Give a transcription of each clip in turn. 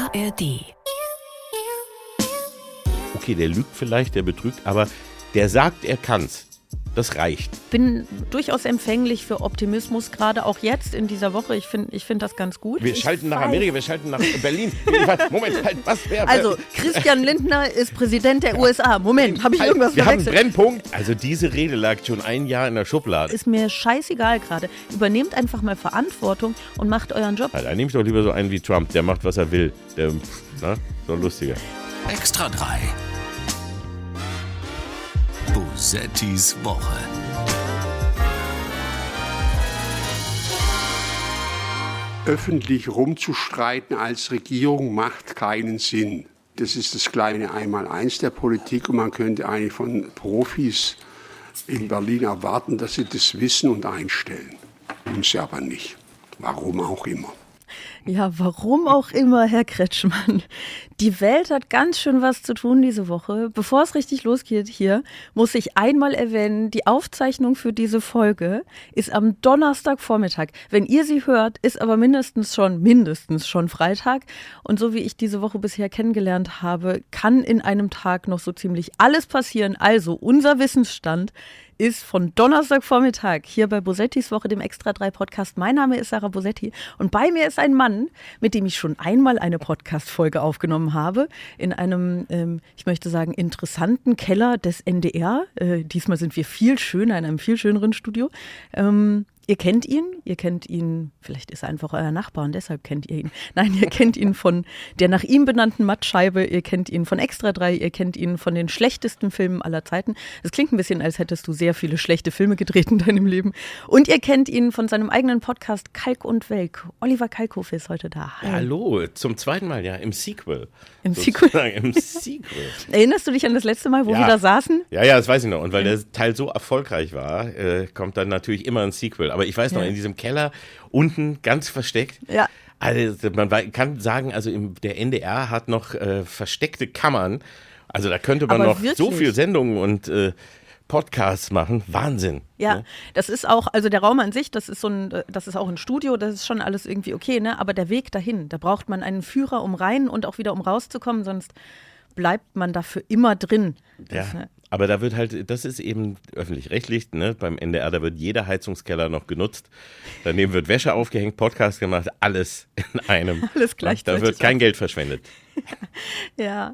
ARD. Okay, der lügt vielleicht, der betrügt, aber der sagt, er kann's. Das reicht. Bin durchaus empfänglich für Optimismus, gerade auch jetzt in dieser Woche. Ich find das ganz gut. Wir schalten nach Amerika, wir schalten nach Berlin. Moment, halt, was wäre? Also, Christian Lindner ist Präsident der USA. Moment, habe ich irgendwas Wir haben verwechselt? einen Brennpunkt. Also diese Rede lag schon ein Jahr in der Schublade. Ist mir scheißegal gerade. Übernehmt einfach mal Verantwortung und macht euren Job. Da nehme ich doch lieber so einen wie Trump, der macht, was er will. Der, so ein lustiger. Extra 3. Bosettis Woche. Öffentlich rumzustreiten als Regierung macht keinen Sinn. Das ist das kleine Einmaleins der Politik und man könnte eigentlich von Profis in Berlin erwarten, dass sie das wissen und einstellen. Tun sie aber nicht. Warum auch immer. Ja, warum auch immer, Herr Kretschmann. Die Welt hat ganz schön was zu tun diese Woche. Bevor es richtig losgeht hier, muss ich einmal erwähnen, die Aufzeichnung für diese Folge ist am Donnerstagvormittag. Wenn ihr sie hört, ist aber mindestens schon Freitag. Und so wie ich diese Woche bisher kennengelernt habe, kann in einem Tag noch so ziemlich alles passieren. Also unser Wissensstand ist von Donnerstagvormittag hier bei Bosettis Woche, dem Extra 3 Podcast. Mein Name ist Sarah Bosetti und bei mir ist ein Mann, mit dem ich schon einmal eine Podcast-Folge aufgenommen habe, in einem, ich möchte sagen, interessanten Keller des NDR. Diesmal sind wir viel schöner, in einem viel schöneren Studio. Ihr kennt ihn, vielleicht ist er einfach euer Nachbar und deshalb kennt ihr ihn. Nein, ihr kennt ihn von der nach ihm benannten Mattscheibe, ihr kennt ihn von Extra 3, ihr kennt ihn von den schlechtesten Filmen aller Zeiten. Es klingt ein bisschen, als hättest du sehr viele schlechte Filme gedreht in deinem Leben. Und ihr kennt ihn von seinem eigenen Podcast Kalk und Welk. Oliver Kalkofe ist heute da. Ja, hallo, zum zweiten Mal, ja, im Sequel. Im Sequel? Im Sequel. Erinnerst du dich an das letzte Mal, wo wir da saßen? Ja, das weiß ich noch. Und weil der Teil so erfolgreich war, kommt dann natürlich immer ein Sequel. Aber ich weiß noch, in diesem Keller unten ganz versteckt. Ja. Also man kann sagen, also der NDR hat noch versteckte Kammern. Also da könnte man noch wirklich so viel Sendungen und Podcasts machen. Wahnsinn. Ja, ne? Das ist auch, also der Raum an sich, das ist auch ein Studio, das ist schon alles irgendwie okay, ne? Aber der Weg dahin, da braucht man einen Führer, um rein und auch wieder um rauszukommen, sonst bleibt man dafür immer drin. Ja. Aber da wird halt, das ist eben öffentlich-rechtlich, ne? Beim NDR, da wird jeder Heizungskeller noch genutzt. Daneben wird Wäsche aufgehängt, Podcast gemacht, alles in einem. Alles gleichzeitig. Da wird kein Geld verschwendet. Ja.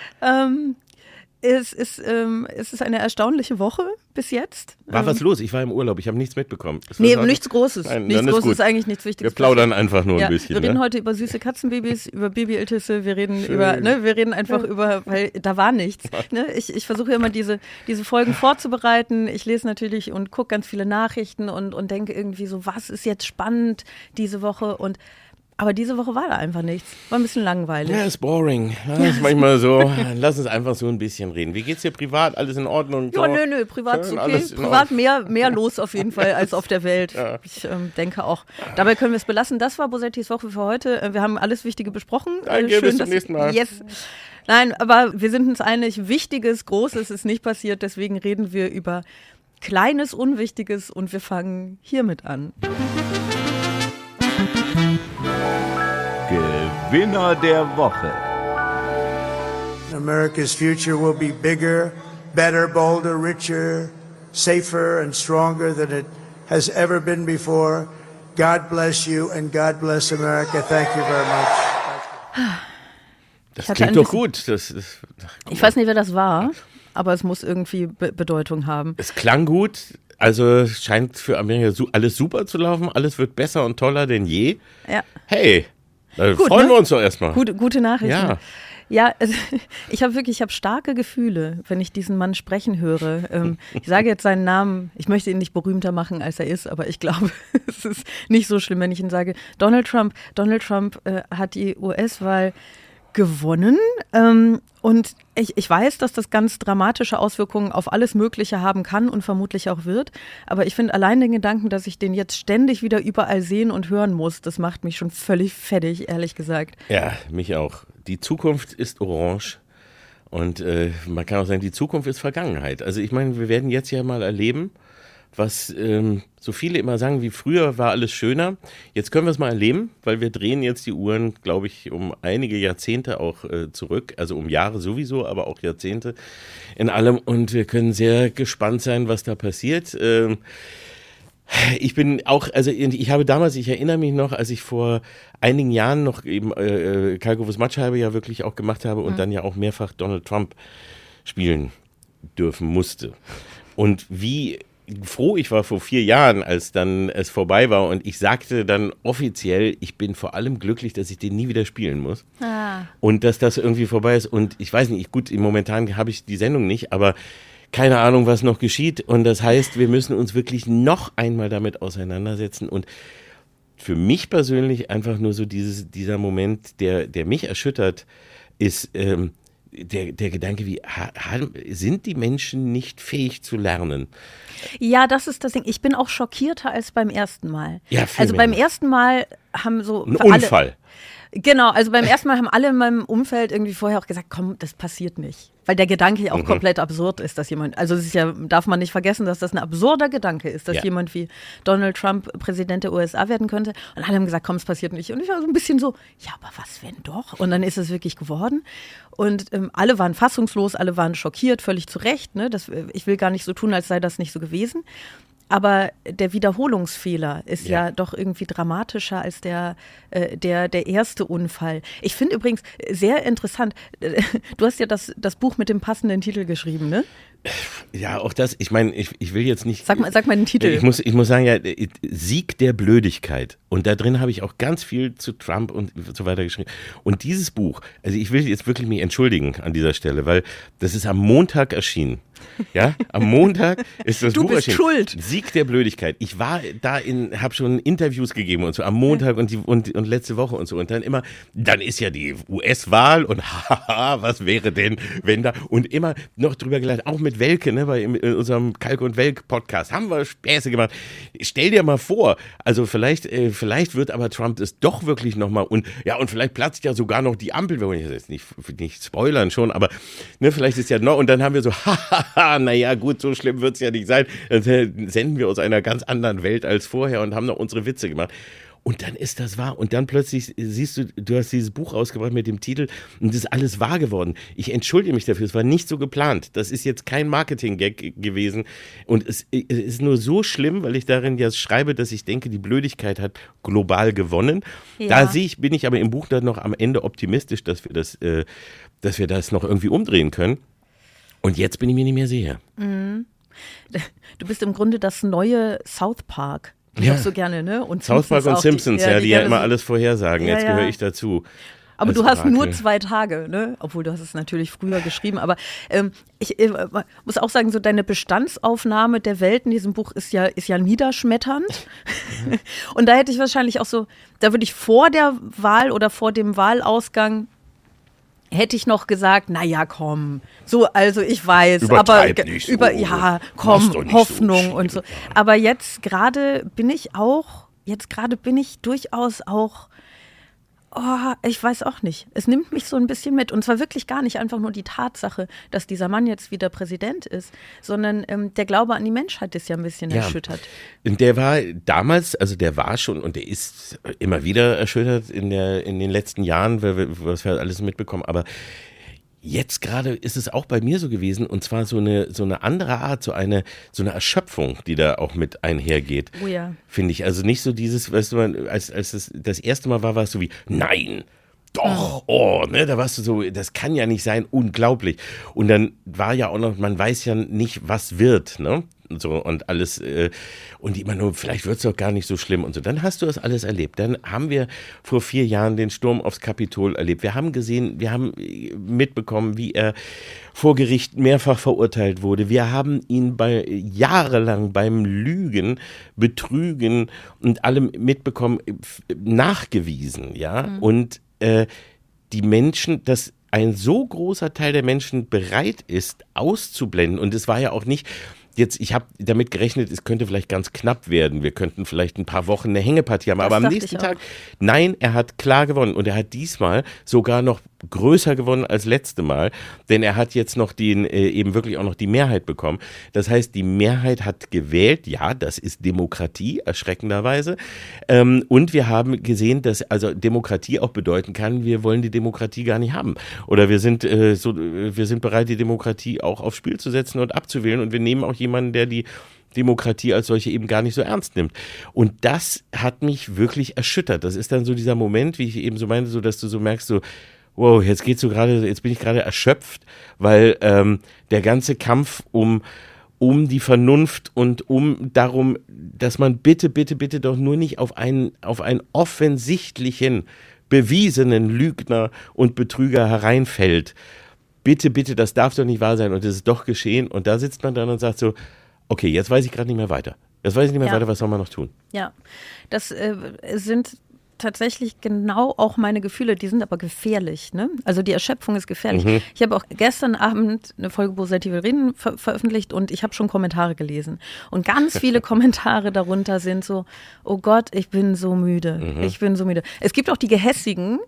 Es ist eine erstaunliche Woche bis jetzt. War was los? Ich war im Urlaub, ich habe nichts mitbekommen. Nichts Großes. Nein, nichts Großes ist eigentlich nichts Wichtiges. Wir plaudern einfach nur ein bisschen. Wir reden heute über süße Katzenbabys, über Babyiltisse, wir reden über, weil da war nichts. Ne? Ich versuche immer diese Folgen vorzubereiten. Ich lese natürlich und gucke ganz viele Nachrichten und denke irgendwie so, was ist jetzt spannend diese Woche aber diese Woche war da einfach nichts. War ein bisschen langweilig. Ja, ist boring. Ja, ist manchmal so. Lass uns einfach so ein bisschen reden. Wie geht's dir privat? Alles in Ordnung? Ja, nö, privat ist okay. Privat mehr los auf jeden Fall als auf der Welt. Ja. Ich denke auch. Dabei können wir es belassen. Das war Bosettis Woche für heute. Wir haben alles Wichtige besprochen. Danke, bis zum nächsten Mal. Yes. Nein, aber wir sind uns einig, Wichtiges, Großes ist nicht passiert. Deswegen reden wir über Kleines, Unwichtiges und wir fangen hiermit an. Gewinner der Woche. America's future will be bigger, better, bolder, richer, safer and stronger than it has ever been before. God bless you and God bless America. Thank you very much. Das klingt doch gut. Ich weiß nicht, wer das war, aber es muss irgendwie Bedeutung haben. Es klang gut. Also scheint für Amerika alles super zu laufen. Alles wird besser und toller denn je. Ja. Hey, gut, freuen wir uns doch erstmal. Gute Nachrichten. Ja. Ja, also ich habe starke Gefühle, wenn ich diesen Mann sprechen höre. Ich sage jetzt seinen Namen, ich möchte ihn nicht berühmter machen, als er ist, aber ich glaube, es ist nicht so schlimm, wenn ich ihn sage. Donald Trump hat die US-Wahl gewonnen und ich weiß, dass das ganz dramatische Auswirkungen auf alles Mögliche haben kann und vermutlich auch wird, aber ich finde allein den Gedanken, dass ich den jetzt ständig wieder überall sehen und hören muss, das macht mich schon völlig fertig, ehrlich gesagt. Ja, mich auch. Die Zukunft ist orange und man kann auch sagen, die Zukunft ist Vergangenheit. Also ich meine, wir werden jetzt ja mal erleben, was so viele immer sagen, wie früher war alles schöner. Jetzt können wir es mal erleben, weil wir drehen jetzt die Uhren, glaube ich, um einige Jahrzehnte auch zurück, also um Jahre sowieso, aber auch Jahrzehnte in allem und wir können sehr gespannt sein, was da passiert. Ich bin auch, also ich habe damals, ich erinnere mich noch, als ich vor einigen Jahren noch eben Kalkovus Matscheibe ja wirklich auch gemacht habe und dann ja auch mehrfach Donald Trump spielen dürfen musste. Und wie froh ich war vor 4 Jahren, als dann es vorbei war und ich sagte dann offiziell, ich bin vor allem glücklich, dass ich den nie wieder spielen muss. Und dass das irgendwie vorbei ist und ich weiß nicht, gut, momentan habe ich die Sendung nicht, aber keine Ahnung, was noch geschieht und das heißt, wir müssen uns wirklich noch einmal damit auseinandersetzen und für mich persönlich einfach nur so dieser Moment, der mich erschüttert, ist der Gedanke, wie sind die Menschen nicht fähig zu lernen? Ja, das ist das Ding. Ich bin auch schockierter als beim ersten Mal. Ja, also beim ersten Mal haben so ein Unfall. Genau, also beim ersten Mal haben alle in meinem Umfeld irgendwie vorher auch gesagt, komm, das passiert nicht. Weil der Gedanke ja auch komplett absurd ist, dass jemand, also es ist ja, darf man nicht vergessen, dass das ein absurder Gedanke ist, dass jemand wie Donald Trump Präsident der USA werden könnte. Und alle haben gesagt, komm, es passiert nicht. Und ich war so ein bisschen so, ja, aber was wenn doch? Und dann ist es wirklich geworden. Und alle waren fassungslos, alle waren schockiert, völlig zu Recht. Ne? Ich will gar nicht so tun, als sei das nicht so gewesen. Aber der Wiederholungsfehler ist ja doch irgendwie dramatischer als der erste Unfall. Ich finde übrigens sehr interessant, du hast ja das Buch mit dem passenden Titel geschrieben, ne? Ja, auch das, ich meine, ich will jetzt nicht... Sag mal den Titel. Ich muss sagen, ja, Sieg der Blödigkeit. Und da drin habe ich auch ganz viel zu Trump und so weiter geschrieben. Und dieses Buch, also ich will jetzt wirklich mich entschuldigen an dieser Stelle, weil das ist am Montag erschienen. Ja, am Montag ist das Buch erschienen. Du bist schuld. Sieg der Blödigkeit. Ich war da habe schon Interviews gegeben und so am Montag und letzte Woche und so. Und dann ist ja die US-Wahl und haha, was wäre denn, wenn da, und immer noch drüber gelacht, auch mit Welke, ne, in unserem Kalk und Welk Podcast haben wir Späße gemacht. Stell dir mal vor, also vielleicht wird aber Trump es doch wirklich nochmal und vielleicht platzt ja sogar noch die Ampel, wir wollen jetzt nicht spoilern schon, aber ne, vielleicht ist ja noch, und dann haben wir so, naja, gut, so schlimm wird es ja nicht sein. Dann senden wir aus einer ganz anderen Welt als vorher und haben noch unsere Witze gemacht. Und dann ist das wahr. Und dann plötzlich siehst du hast dieses Buch rausgebracht mit dem Titel und das ist alles wahr geworden. Ich entschuldige mich dafür, es war nicht so geplant. Das ist jetzt kein Marketing-Gag gewesen. Und es ist nur so schlimm, weil ich darin ja schreibe, dass ich denke, die Blödigkeit hat global gewonnen. Ja. Bin ich aber im Buch dann noch am Ende optimistisch, dass wir das noch irgendwie umdrehen können. Und jetzt bin ich mir nicht mehr sicher. Du bist im Grunde das neue South Park. Ich auch so gerne, ne? Und South Park und Simpsons, die ja immer alles vorhersagen. Jetzt gehöre ich dazu. Aber du hast nur 2 Tage, ne? Obwohl du hast es natürlich früher geschrieben. Aber ich muss auch sagen, so deine Bestandsaufnahme der Welt in diesem Buch ist ja niederschmetternd. Und da hätte ich wahrscheinlich auch so, da würde ich vor der Wahl oder vor dem Wahlausgang hätte ich noch gesagt, naja, komm, so, also ich weiß, Übertreib aber nicht so. Hoffnung so und so. Aber jetzt gerade bin ich durchaus auch, ich weiß auch nicht. Es nimmt mich so ein bisschen mit. Und zwar wirklich gar nicht einfach nur die Tatsache, dass dieser Mann jetzt wieder Präsident ist, sondern der Glaube an die Menschheit ist ja ein bisschen erschüttert. Und der war damals, also der war schon und der ist immer wieder erschüttert in den letzten Jahren, was wir alles mitbekommen. Aber jetzt gerade ist es auch bei mir so gewesen, und zwar so eine andere Art, so eine Erschöpfung, die da auch mit einhergeht, finde ich. Also nicht so dieses, weißt du, als es das erste Mal war es so wie, nein, doch, da warst du so, das kann ja nicht sein, unglaublich. Und dann war ja auch noch, man weiß ja nicht, was wird, ne? So und alles und immer nur, vielleicht wird es doch gar nicht so schlimm und so. Dann hast du das alles erlebt. Dann haben wir vor 4 Jahren den Sturm aufs Kapitol erlebt. Wir haben gesehen, wir haben mitbekommen, wie er vor Gericht mehrfach verurteilt wurde. Wir haben ihn jahrelang beim Lügen, Betrügen und allem mitbekommen, nachgewiesen, ja. Und die Menschen, dass ein so großer Teil der Menschen bereit ist, auszublenden, und es war ja auch nicht, jetzt, ich habe damit gerechnet, es könnte vielleicht ganz knapp werden, wir könnten vielleicht ein paar Wochen eine Hängepartie haben, aber am nächsten Tag, nein, er hat klar gewonnen und er hat diesmal sogar noch größer gewonnen als letzte Mal, denn er hat jetzt noch eben wirklich auch noch die Mehrheit bekommen. Das heißt, die Mehrheit hat gewählt, ja, das ist Demokratie, erschreckenderweise. Und wir haben gesehen, dass also Demokratie auch bedeuten kann, wir wollen die Demokratie gar nicht haben. Oder wir sind bereit, die Demokratie auch aufs Spiel zu setzen und abzuwählen. Und wir nehmen auch jemanden, der die Demokratie als solche eben gar nicht so ernst nimmt. Und das hat mich wirklich erschüttert. Das ist dann so dieser Moment, wie ich eben so meinte, so dass du so merkst, so wow, jetzt bin ich gerade erschöpft, weil der ganze Kampf um die Vernunft und darum, dass man bitte doch nur nicht auf einen offensichtlichen, bewiesenen Lügner und Betrüger hereinfällt. Bitte, das darf doch nicht wahr sein und es ist doch geschehen. Und da sitzt man dann und sagt so, okay, jetzt weiß ich gerade nicht mehr weiter. Was soll man noch tun? Ja, das sind tatsächlich genau auch meine Gefühle, die sind aber gefährlich. Ne? Also die Erschöpfung ist gefährlich. Mhm. Ich habe auch gestern Abend eine Folge Bosetti will reden veröffentlicht und ich habe schon Kommentare gelesen. Und ganz viele Kommentare darunter sind so, oh Gott, ich bin so müde. Ich bin so müde. Es gibt auch die Gehässigen,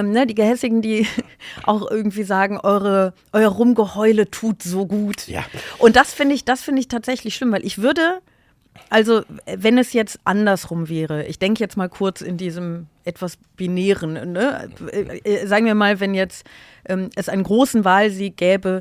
die auch irgendwie sagen, euer Rumgeheule tut so gut. Ja. Und das finde ich tatsächlich schlimm, weil ich würde... Also, wenn es jetzt andersrum wäre, ich denke jetzt mal kurz in diesem etwas binären, ne? Sagen wir mal, wenn jetzt es einen großen Wahlsieg gäbe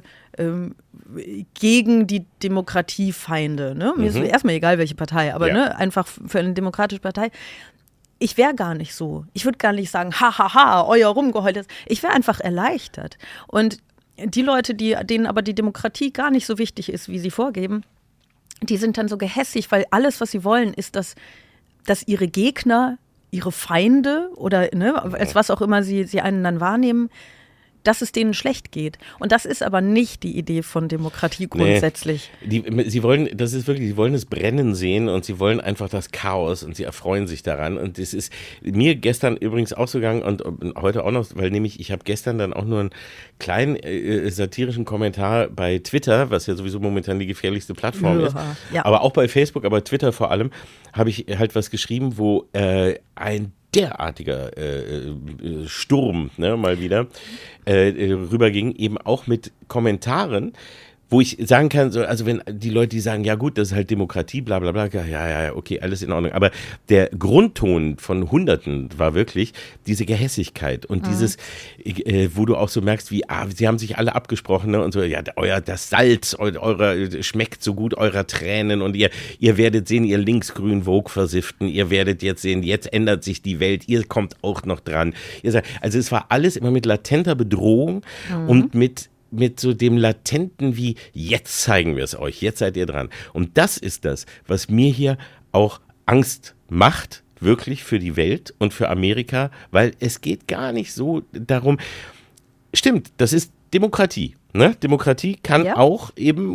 gegen die Demokratiefeinde, ne? Mir ist erstmal egal, welche Partei, aber ne? Einfach für eine demokratische Partei. Ich wäre gar nicht so. Ich würde gar nicht sagen, euer Rumgeheult ist. Ich wäre einfach erleichtert. Und die Leute, denen aber die Demokratie gar nicht so wichtig ist, wie sie vorgeben, die sind dann so gehässig, weil alles, was sie wollen, ist, dass ihre Gegner, ihre Feinde oder als was auch immer sie einen dann wahrnehmen, dass es denen schlecht geht. Und das ist aber nicht die Idee von Demokratie grundsätzlich. Nee, sie wollen es brennen sehen und sie wollen einfach das Chaos und sie erfreuen sich daran. Und das ist mir gestern übrigens auch so gegangen und heute auch noch, weil nämlich ich habe gestern dann auch nur einen kleinen satirischen Kommentar bei Twitter, was ja sowieso momentan die gefährlichste Plattform ist, aber auch bei Facebook, aber Twitter vor allem, habe ich halt was geschrieben, wo ein derartiger Sturm, ne, mal wieder rüberging, eben auch mit Kommentaren, wo ich sagen kann, so, also wenn die Leute, die sagen, ja gut, das ist halt Demokratie, bla bla bla, ja, okay, alles in Ordnung. Aber der Grundton von Hunderten war wirklich diese Gehässigkeit und dieses, wo du auch so merkst, wie, sie haben sich alle abgesprochen, ne, und so, ja, das Salz eurer schmeckt so gut eurer Tränen und ihr werdet sehen, ihr linksgrün Vogue versiften, ihr werdet jetzt sehen, jetzt ändert sich die Welt, ihr kommt auch noch dran. Also es war alles immer mit latenter Bedrohung und mit so dem Latenten wie, jetzt zeigen wir es euch, jetzt seid ihr dran. Und das ist das, was mir hier auch Angst macht, wirklich für die Welt und für Amerika, weil es geht gar nicht so darum, stimmt, das ist Demokratie. Ne? Demokratie kann auch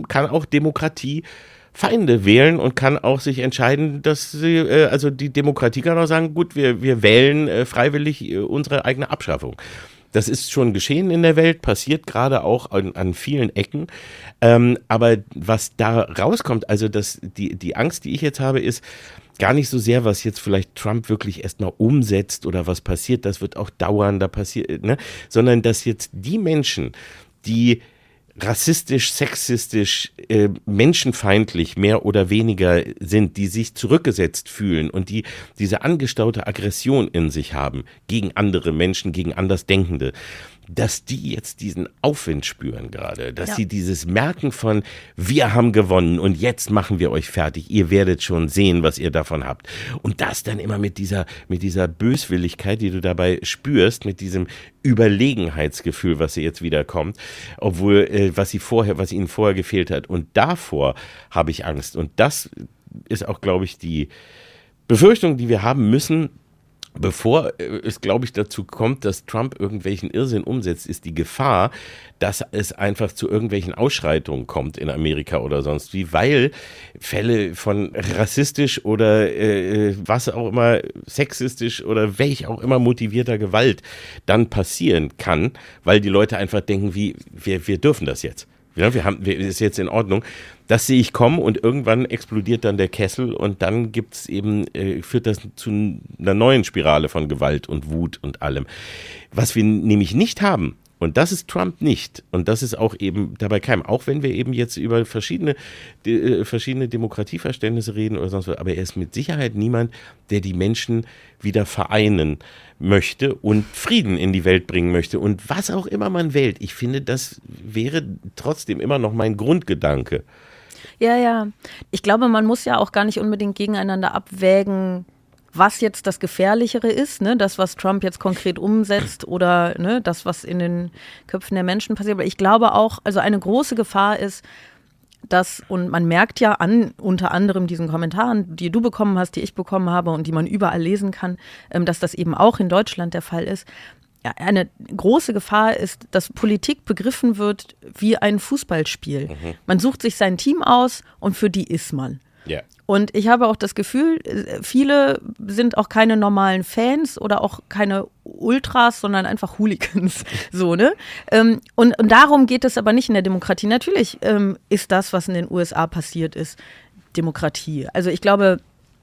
Demokratiefeinde wählen und kann auch sich entscheiden, dass sie, also die Demokratie kann auch sagen, gut, wir wählen freiwillig unsere eigene Abschaffung. Das ist schon geschehen in der Welt, passiert gerade auch an vielen Ecken. Aber was da rauskommt, also die Angst, die ich jetzt habe, ist gar nicht so sehr, was jetzt vielleicht Trump wirklich erstmal umsetzt oder was passiert, das wird auch dauern, sondern dass jetzt die Menschen, die rassistisch, sexistisch, menschenfeindlich mehr oder weniger sind, die sich zurückgesetzt fühlen und die diese angestaute Aggression in sich haben gegen andere Menschen, gegen Andersdenkende, dass die jetzt diesen Aufwind spüren gerade, dass sie dieses Merken von, wir haben gewonnen und jetzt machen wir euch fertig, ihr werdet schon sehen, was ihr davon habt. Und das dann immer mit dieser Böswilligkeit, die du dabei spürst, mit diesem Überlegenheitsgefühl, was jetzt wieder kommt, obwohl, was ihnen vorher gefehlt hat. Und davor habe ich Angst. Und das ist auch, glaube ich, die Befürchtung, die wir haben müssen, bevor es, glaube ich, dazu kommt, dass Trump irgendwelchen Irrsinn umsetzt, ist die Gefahr, dass es einfach zu irgendwelchen Ausschreitungen kommt in Amerika oder sonst wie, weil Fälle von rassistisch oder was auch immer, sexistisch oder welch auch immer motivierter Gewalt dann passieren kann, weil die Leute einfach denken, wir dürfen das jetzt. Ja, ist jetzt in Ordnung. Das sehe ich kommen und irgendwann explodiert dann der Kessel und dann führt das zu einer neuen Spirale von Gewalt und Wut und allem. Was wir nämlich nicht haben, Und das ist Trump nicht. Und das ist auch eben dabei keinem. Auch wenn wir eben jetzt über verschiedene Demokratieverständnisse reden oder sonst was. Aber er ist mit Sicherheit niemand, der die Menschen wieder vereinen möchte und Frieden in die Welt bringen möchte. Und was auch immer man wählt. Ich finde, das wäre trotzdem immer noch mein Grundgedanke. Ja. Ich glaube, man muss ja auch gar nicht unbedingt gegeneinander abwägen, was jetzt das Gefährlichere ist, ne? Das, was Trump jetzt konkret umsetzt oder ne, das, was in den Köpfen der Menschen passiert. Aber ich glaube auch, also eine große Gefahr ist, dass, und man merkt ja an unter anderem diesen Kommentaren, die du bekommen hast, die ich bekommen habe und die man überall lesen kann, dass das eben auch in Deutschland der Fall ist. Ja, eine große Gefahr ist, dass Politik begriffen wird wie ein Fußballspiel. Man sucht sich sein Team aus und für die ist man. Ja. Und ich habe auch das Gefühl, viele sind auch keine normalen Fans oder auch keine Ultras, sondern einfach Hooligans. So, ne? Und darum geht es aber nicht in der Demokratie. Natürlich ist das, was in den USA passiert ist, Demokratie. Also ich glaube,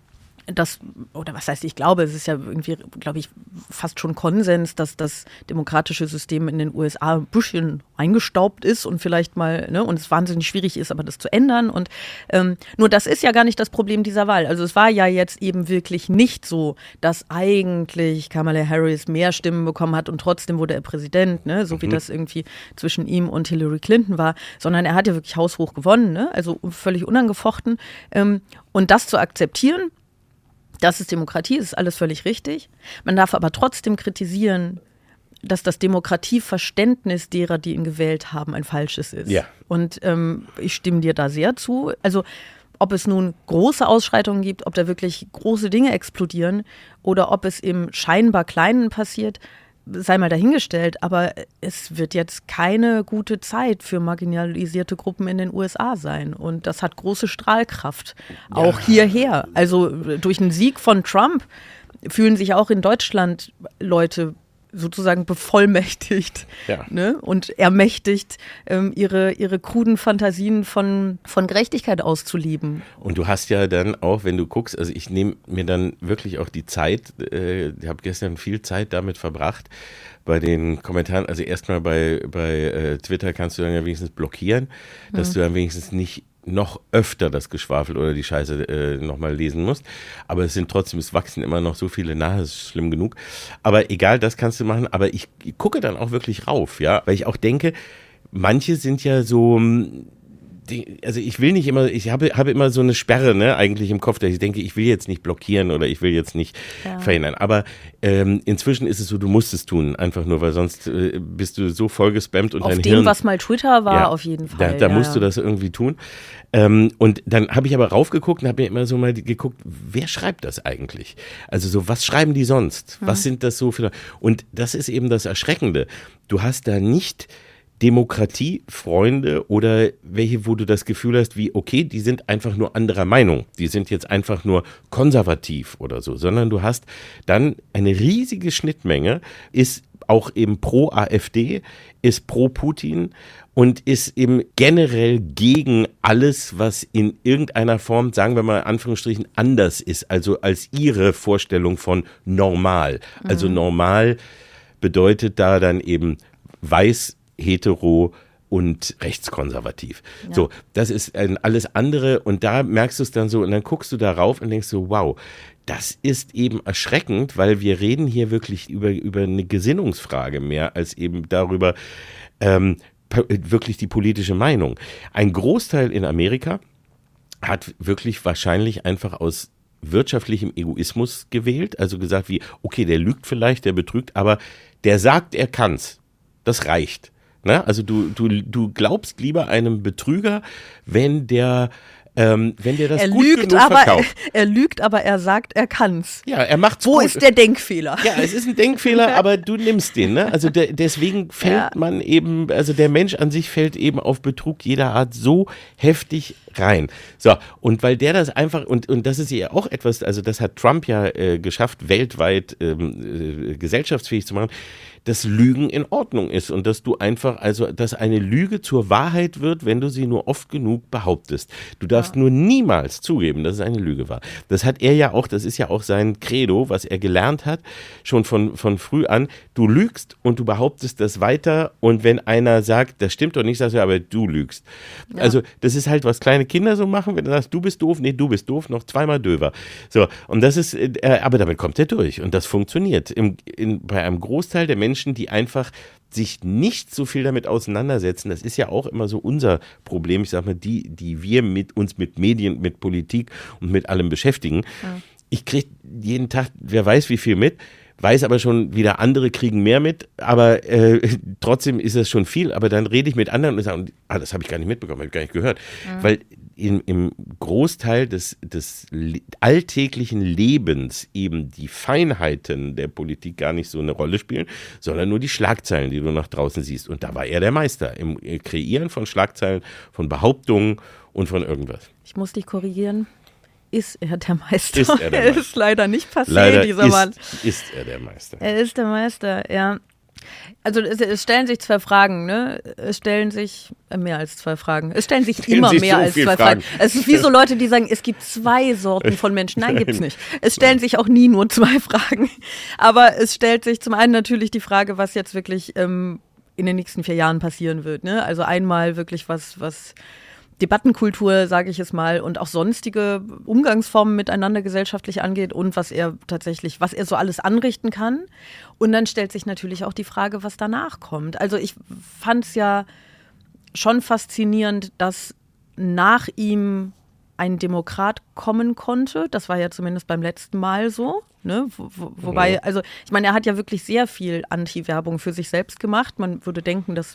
es ist ja irgendwie, glaube ich, fast schon Konsens, dass das demokratische System in den USA ein bisschen eingestaubt ist und vielleicht mal, ne, und es wahnsinnig schwierig ist, aber das zu ändern. Und nur das ist ja gar nicht das Problem dieser Wahl. Also es war ja jetzt eben wirklich nicht so, dass eigentlich Kamala Harris mehr Stimmen bekommen hat und trotzdem wurde er Präsident, ne, so wie das irgendwie zwischen ihm und Hillary Clinton war, sondern er hat ja wirklich haushoch gewonnen, ne, also völlig unangefochten. Und das zu akzeptieren, das ist Demokratie, das ist alles völlig richtig. Man darf aber trotzdem kritisieren, dass das Demokratieverständnis derer, die ihn gewählt haben, ein falsches ist. Ja. Und ich stimme dir da sehr zu. Also ob es nun große Ausschreitungen gibt, ob da wirklich große Dinge explodieren oder ob es im scheinbar Kleinen passiert, sei mal dahingestellt, aber es wird jetzt keine gute Zeit für marginalisierte Gruppen in den USA sein. Und das hat große Strahlkraft, auch hierher. Also durch einen Sieg von Trump fühlen sich auch in Deutschland Leute sozusagen bevollmächtigt, ne? Und ermächtigt, ihre kruden Fantasien von Gerechtigkeit auszuleben. Und du hast ja dann auch, wenn du guckst, also ich nehme mir dann wirklich auch die Zeit, ich habe gestern viel Zeit damit verbracht, bei den Kommentaren, also erstmal bei Twitter kannst du dann ja wenigstens blockieren, dass du dann wenigstens nicht noch öfter das Geschwafel oder die Scheiße nochmal lesen musst. Aber es wachsen immer noch so viele nach, das ist schlimm genug. Aber egal, das kannst du machen. Aber ich gucke dann auch wirklich rauf, ja, weil ich auch denke, manche sind ja so, also ich will nicht immer, ich habe immer so eine Sperre, ne, eigentlich im Kopf, dass ich denke, ich will jetzt nicht blockieren oder ich will jetzt nicht verhindern. Aber inzwischen ist es so, du musst es tun, einfach nur, weil sonst bist du so vollgespammt und dein Hirn. Was mal Twitter war, auf jeden Fall. Da musst du das irgendwie tun. Und dann habe ich aber raufgeguckt und habe mir immer so mal geguckt, wer schreibt das eigentlich? Also so, was schreiben die sonst? Was sind das so für... Und das ist eben das Erschreckende. Du hast da nicht Demokratiefreunde oder welche, wo du das Gefühl hast, wie, okay, die sind einfach nur anderer Meinung, die sind jetzt einfach nur konservativ oder so, sondern du hast dann eine riesige Schnittmenge, ist auch eben pro AfD, ist pro Putin und ist eben generell gegen alles, was in irgendeiner Form, sagen wir mal in Anführungsstrichen, anders ist, also als ihre Vorstellung von normal. Also normal bedeutet da dann eben weiß, hetero und rechtskonservativ. Ja. So, das ist alles andere und da merkst du es dann so und dann guckst du darauf und denkst so, wow, das ist eben erschreckend, weil wir reden hier wirklich über eine Gesinnungsfrage mehr als eben darüber wirklich die politische Meinung. Ein Großteil in Amerika hat wirklich wahrscheinlich einfach aus wirtschaftlichem Egoismus gewählt, also gesagt wie, okay, der lügt vielleicht, der betrügt, aber der sagt, er kann's. Das reicht. Ne? Also du glaubst lieber einem Betrüger, wenn der das gut genug verkauft. Er lügt, aber er sagt, er kann's. Ja, er macht's Wo gut. ist der Denkfehler? Ja, es ist ein Denkfehler, aber du nimmst den. Ne? Also deswegen fällt man eben, also der Mensch an sich fällt eben auf Betrug jeder Art so heftig rein. So, und weil der das einfach, und das ist ja auch etwas, also das hat Trump ja geschafft, weltweit gesellschaftsfähig zu machen, dass Lügen in Ordnung ist und dass du einfach, also dass eine Lüge zur Wahrheit wird, wenn du sie nur oft genug behauptest. Du darfst darfst nur niemals zugeben, dass es eine Lüge war. Das hat er ja auch, das ist ja auch sein Credo, was er gelernt hat, schon von früh an. Du lügst und du behauptest das weiter und wenn einer sagt, das stimmt doch nicht, sagst du, aber du lügst. Ja. Also das ist halt, was kleine Kinder so machen, wenn du sagst, du bist doof, nee, du bist doof, noch zweimal döver. So, und das ist, aber damit kommt er durch und das funktioniert. Bei einem Großteil der Menschen, die einfach sich nicht so viel damit auseinandersetzen, das ist ja auch immer so unser Problem, ich sag mal, die wir uns mit Medien, mit Politik und mit allem beschäftigen. Ja. Ich kriege jeden Tag, wer weiß wie viel mit, weiß aber schon wieder, andere kriegen mehr mit, aber trotzdem ist das schon viel, aber dann rede ich mit anderen und sage, das habe ich gar nicht mitbekommen, habe ich gar nicht gehört, weil im Großteil des alltäglichen Lebens eben die Feinheiten der Politik gar nicht so eine Rolle spielen, sondern nur die Schlagzeilen, die du nach draußen siehst. Und da war er der Meister im Kreieren von Schlagzeilen, von Behauptungen und von irgendwas. Ich muss dich korrigieren. Ist er der Meister? Er ist leider nicht passiert, dieser Mann. Ist er der Meister? Er ist der Meister, ja. Also es stellen sich 2 Fragen, ne? Es stellen sich mehr als 2 Fragen. Es stellen sich immer mehr als 2 Fragen. Es ist wie so Leute, die sagen, es gibt 2 Sorten von Menschen. Nein, gibt's nicht. Es stellen sich auch nie nur 2 Fragen. Aber es stellt sich zum einen natürlich die Frage, was jetzt wirklich in den nächsten 4 Jahren passieren wird, ne? Also einmal wirklich was Debattenkultur, sage ich es mal, und auch sonstige Umgangsformen miteinander gesellschaftlich angeht und was er so alles anrichten kann. Und dann stellt sich natürlich auch die Frage, was danach kommt. Also ich fand es ja schon faszinierend, dass nach ihm ein Demokrat kommen konnte. Das war ja zumindest beim letzten Mal so. Ne? Wobei, also ich meine, er hat ja wirklich sehr viel Anti-Werbung für sich selbst gemacht. Man würde denken, das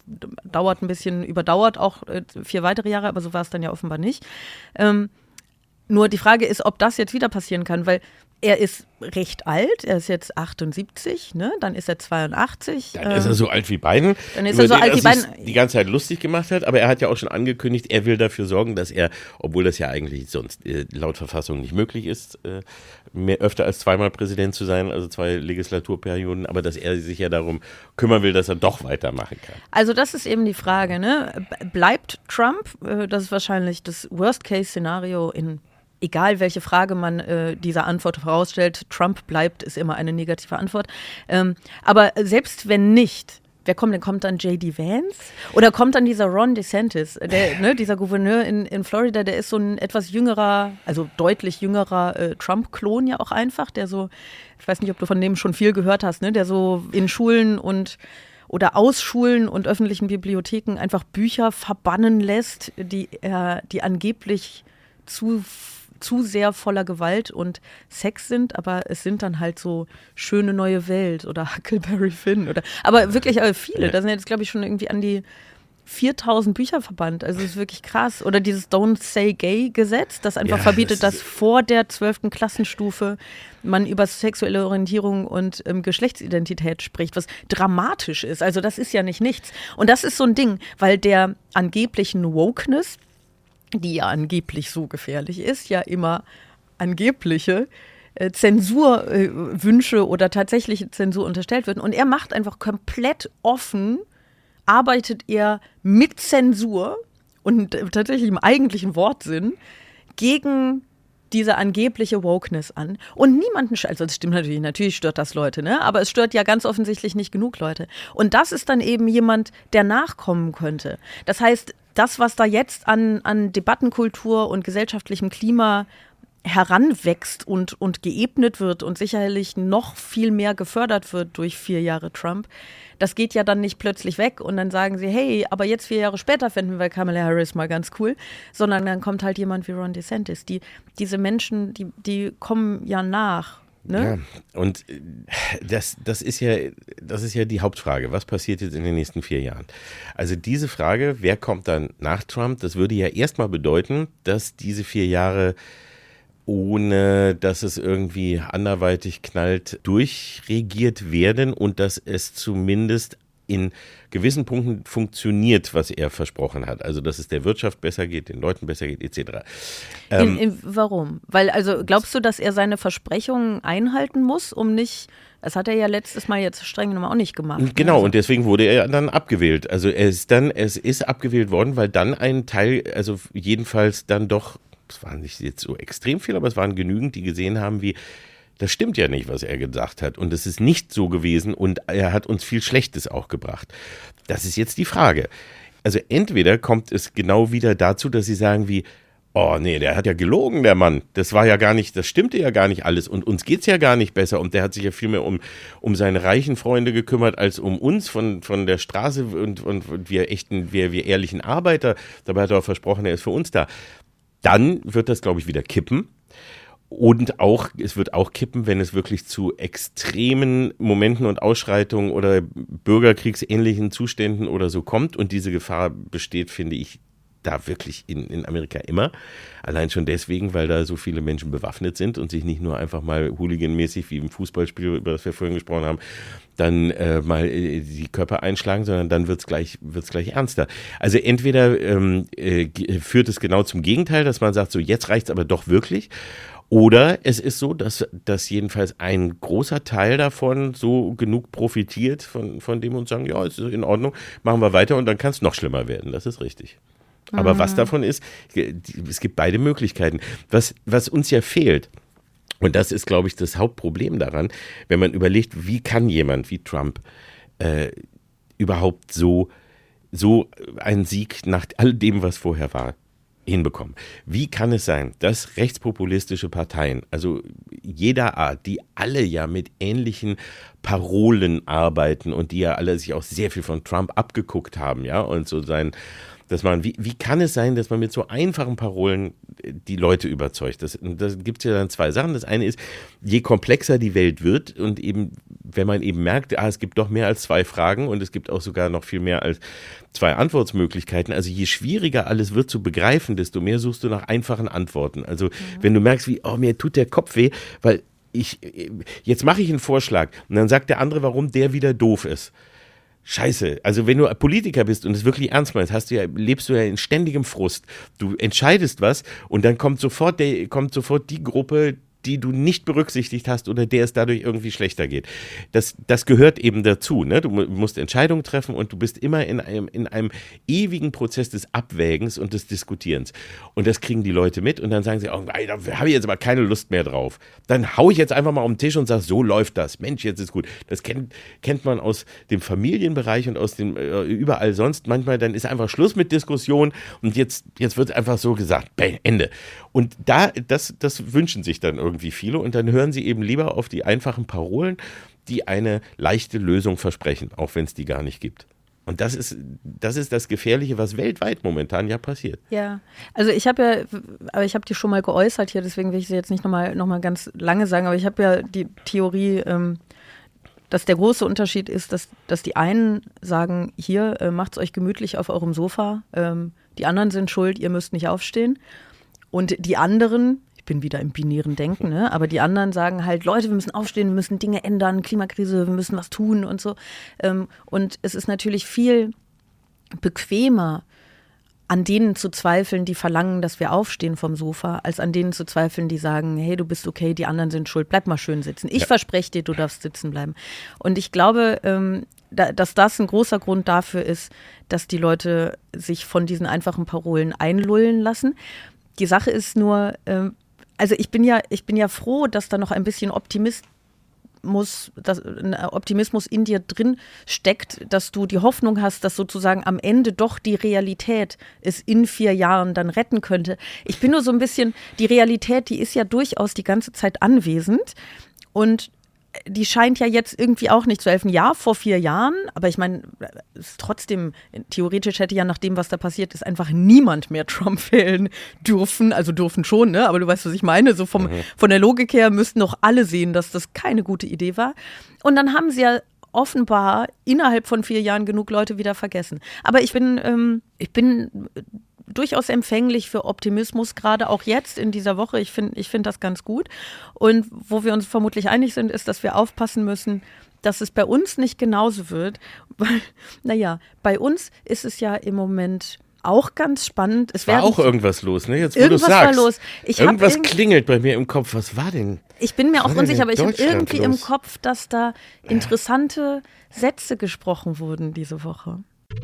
überdauert auch 4 weitere Jahre, aber so war es dann ja offenbar nicht. Nur die Frage ist, ob das jetzt wieder passieren kann, weil er ist recht alt, er ist jetzt 78, ne? Dann ist er 82. Dann ist er so alt wie Biden, dann ist er so alt wie Biden, die ganze Zeit lustig gemacht hat, aber er hat ja auch schon angekündigt, er will dafür sorgen, dass er, obwohl das ja eigentlich sonst laut Verfassung nicht möglich ist, öfter als 2-mal Präsident zu sein, also 2 Legislaturperioden, aber dass er sich ja darum kümmern will, dass er doch weitermachen kann. Also das ist eben die Frage, ne? Bleibt Trump, das ist wahrscheinlich das Worst-Case-Szenario egal welche Frage man dieser Antwort vorausstellt, Trump bleibt, ist immer eine negative Antwort. Aber selbst wenn nicht, wer kommt denn? Kommt dann J.D. Vance? Oder kommt dann dieser Ron DeSantis, dieser Gouverneur in Florida, der ist so ein etwas jüngerer, also deutlich jüngerer Trump-Klon ja auch einfach, der so, ich weiß nicht, ob du von dem schon viel gehört hast, ne, der so in Schulen oder aus Schulen und öffentlichen Bibliotheken einfach Bücher verbannen lässt, die angeblich zu sehr voller Gewalt und Sex sind, aber es sind dann halt so Schöne neue Welt oder Huckleberry Finn aber wirklich viele. Ja. Da sind jetzt, glaube ich, schon irgendwie an die 4000 Bücher verbannt. Also es ist wirklich krass. Oder dieses Don't Say Gay Gesetz, das einfach verbietet, dass vor der 12. Klassenstufe man über sexuelle Orientierung und Geschlechtsidentität spricht, was dramatisch ist. Also das ist ja nicht nichts. Und das ist so ein Ding, weil der angeblichen Wokeness, die ja angeblich so gefährlich ist, ja immer angebliche Zensurwünsche oder tatsächliche Zensur unterstellt wird. Und er macht einfach komplett offen, arbeitet er mit Zensur und tatsächlich im eigentlichen Wortsinn gegen diese angebliche Wokeness an. Und niemanden, also das stimmt natürlich stört das Leute, ne? Aber es stört ja ganz offensichtlich nicht genug Leute. Und das ist dann eben jemand, der nachkommen könnte. Das heißt, das, was da jetzt an Debattenkultur und gesellschaftlichem Klima heranwächst und geebnet wird und sicherlich noch viel mehr gefördert wird durch 4 Jahre Trump, das geht ja dann nicht plötzlich weg und dann sagen sie, hey, aber jetzt 4 Jahre später finden wir Kamala Harris mal ganz cool, sondern dann kommt halt jemand wie Ron DeSantis. Diese Menschen, die kommen ja nach. Ne? Ja, und das ist ja die Hauptfrage. Was passiert jetzt in den nächsten 4 Jahren? Also diese Frage, wer kommt dann nach Trump, das würde ja erstmal bedeuten, dass diese 4 Jahre, ohne dass es irgendwie anderweitig knallt, durchregiert werden und dass es zumindest in gewissen Punkten funktioniert, was er versprochen hat. Also, dass es der Wirtschaft besser geht, den Leuten besser geht, etc. Warum? Weil, also glaubst du, dass er seine Versprechungen einhalten muss, um nicht Das hat er ja letztes Mal jetzt streng genommen auch nicht gemacht. Genau, also. Und deswegen wurde er dann abgewählt. Also es ist abgewählt worden, weil dann ein Teil, also jedenfalls dann doch, es waren nicht jetzt so extrem viel, aber es waren genügend, die gesehen haben, wie, das stimmt ja nicht, was er gesagt hat. Und es ist nicht so gewesen und er hat uns viel Schlechtes auch gebracht. Das ist jetzt die Frage. Also entweder kommt es genau wieder dazu, dass sie sagen wie, oh nee, der hat ja gelogen, der Mann. Das war ja gar nicht, das stimmte ja gar nicht alles und uns geht's ja gar nicht besser und der hat sich ja viel mehr um seine reichen Freunde gekümmert als um uns von der Straße und wir ehrlichen Arbeiter. Dabei hat er auch versprochen, er ist für uns da. Dann wird das, glaube ich, wieder kippen. Und auch, es wird auch kippen, wenn es wirklich zu extremen Momenten und Ausschreitungen oder bürgerkriegsähnlichen Zuständen oder so kommt. Und diese Gefahr besteht, finde ich, da wirklich in Amerika immer. Allein schon deswegen, weil da so viele Menschen bewaffnet sind und sich nicht nur einfach mal hooliganmäßig wie im Fußballspiel, über das wir vorhin gesprochen haben, dann mal die Köpfe einschlagen, sondern dann wird's gleich ernster. Also entweder führt es genau zum Gegenteil, dass man sagt, so jetzt reicht's aber doch wirklich. Oder es ist so, dass jedenfalls ein großer Teil davon so genug profitiert von dem und sagen, ja, es ist in Ordnung, machen wir weiter und dann kann es noch schlimmer werden. Das ist richtig. Aber was davon ist, es gibt beide Möglichkeiten. Was uns ja fehlt, und das ist, glaube ich, das Hauptproblem daran, wenn man überlegt, wie kann jemand wie Trump überhaupt so einen Sieg nach all dem, was vorher war, hinbekommen. Wie kann es sein, dass rechtspopulistische Parteien, also jeder Art, die alle ja mit ähnlichen Parolen arbeiten und die ja alle sich auch sehr viel von Trump abgeguckt haben, ja, und so wie kann es sein, dass man mit so einfachen Parolen die Leute überzeugt? Das gibt es ja dann zwei Sachen. Das eine ist, je komplexer die Welt wird und eben, wenn man eben merkt, es gibt doch mehr als zwei Fragen und es gibt auch sogar noch viel mehr als zwei Antwortmöglichkeiten. Also je schwieriger alles wird zu begreifen, desto mehr suchst du nach einfachen Antworten. Also wenn du merkst, mir tut der Kopf weh, weil jetzt mache ich einen Vorschlag und dann sagt der andere, warum der wieder doof ist. Scheiße, also wenn du Politiker bist und es wirklich ernst meinst, lebst du ja in ständigem Frust. Du entscheidest was und dann kommt sofort die Gruppe, die du nicht berücksichtigt hast oder der es dadurch irgendwie schlechter geht. Das gehört eben dazu. Ne? Du musst Entscheidungen treffen und du bist immer in einem ewigen Prozess des Abwägens und des Diskutierens. Und das kriegen die Leute mit und dann sagen sie, da habe ich jetzt aber keine Lust mehr drauf. Dann haue ich jetzt einfach mal um den Tisch und sage, so läuft das. Mensch, jetzt ist gut. Das kennt man aus dem Familienbereich und aus dem überall sonst. Manchmal dann ist einfach Schluss mit Diskussion und jetzt wird einfach so gesagt, bang, Ende. Und das wünschen sich dann irgendwie viele und dann hören sie eben lieber auf die einfachen Parolen, die eine leichte Lösung versprechen, auch wenn es die gar nicht gibt. Und das ist das Gefährliche, was weltweit momentan ja passiert. Ja, also ich habe die schon mal geäußert hier, deswegen will ich sie jetzt nicht noch mal ganz lange sagen, aber ich habe ja die Theorie, dass der große Unterschied ist, dass die einen sagen, hier, macht's euch gemütlich auf eurem Sofa, die anderen sind schuld, ihr müsst nicht aufstehen. Und die anderen, ich bin wieder im binären Denken, ne? Aber die anderen sagen halt, Leute, wir müssen aufstehen, wir müssen Dinge ändern, Klimakrise, wir müssen was tun und so. Und es ist natürlich viel bequemer, an denen zu zweifeln, die verlangen, dass wir aufstehen vom Sofa, als an denen zu zweifeln, die sagen, hey, du bist okay, die anderen sind schuld, bleib mal schön sitzen. Ich verspreche dir, du darfst sitzen bleiben. Und ich glaube, dass das ein großer Grund dafür ist, dass die Leute sich von diesen einfachen Parolen einlullen lassen. Die Sache ist nur, also ich bin ja froh, dass da noch ein bisschen Optimismus in dir drin steckt, dass du die Hoffnung hast, dass sozusagen am Ende doch die Realität es in 4 Jahren dann retten könnte. Ich bin nur so ein bisschen, die Realität, die ist ja durchaus die ganze Zeit anwesend und die scheint ja jetzt irgendwie auch nicht zu helfen. Ja, vor 4 Jahren, aber ich meine, trotzdem, theoretisch hätte ja nach dem, was da passiert ist, einfach niemand mehr Trump wählen dürfen. Also dürfen schon, ne? Aber du weißt, was ich meine. So von der Logik her müssten doch alle sehen, dass das keine gute Idee war. Und dann haben sie ja offenbar innerhalb von 4 Jahren genug Leute wieder vergessen. Aber ich bin durchaus empfänglich für Optimismus, gerade auch jetzt in dieser Woche. Ich finde das ganz gut. Und wo wir uns vermutlich einig sind, ist, dass wir aufpassen müssen, dass es bei uns nicht genauso wird. Weil, bei uns ist es ja im Moment auch ganz spannend. Es war auch irgendwas los, ne? Jetzt, wo irgendwas du sagst. War los. Irgendwas klingelt bei mir im Kopf. Was war denn? Ich bin mir auch unsicher, aber ich habe irgendwie im Kopf, dass da interessante Sätze gesprochen wurden diese Woche.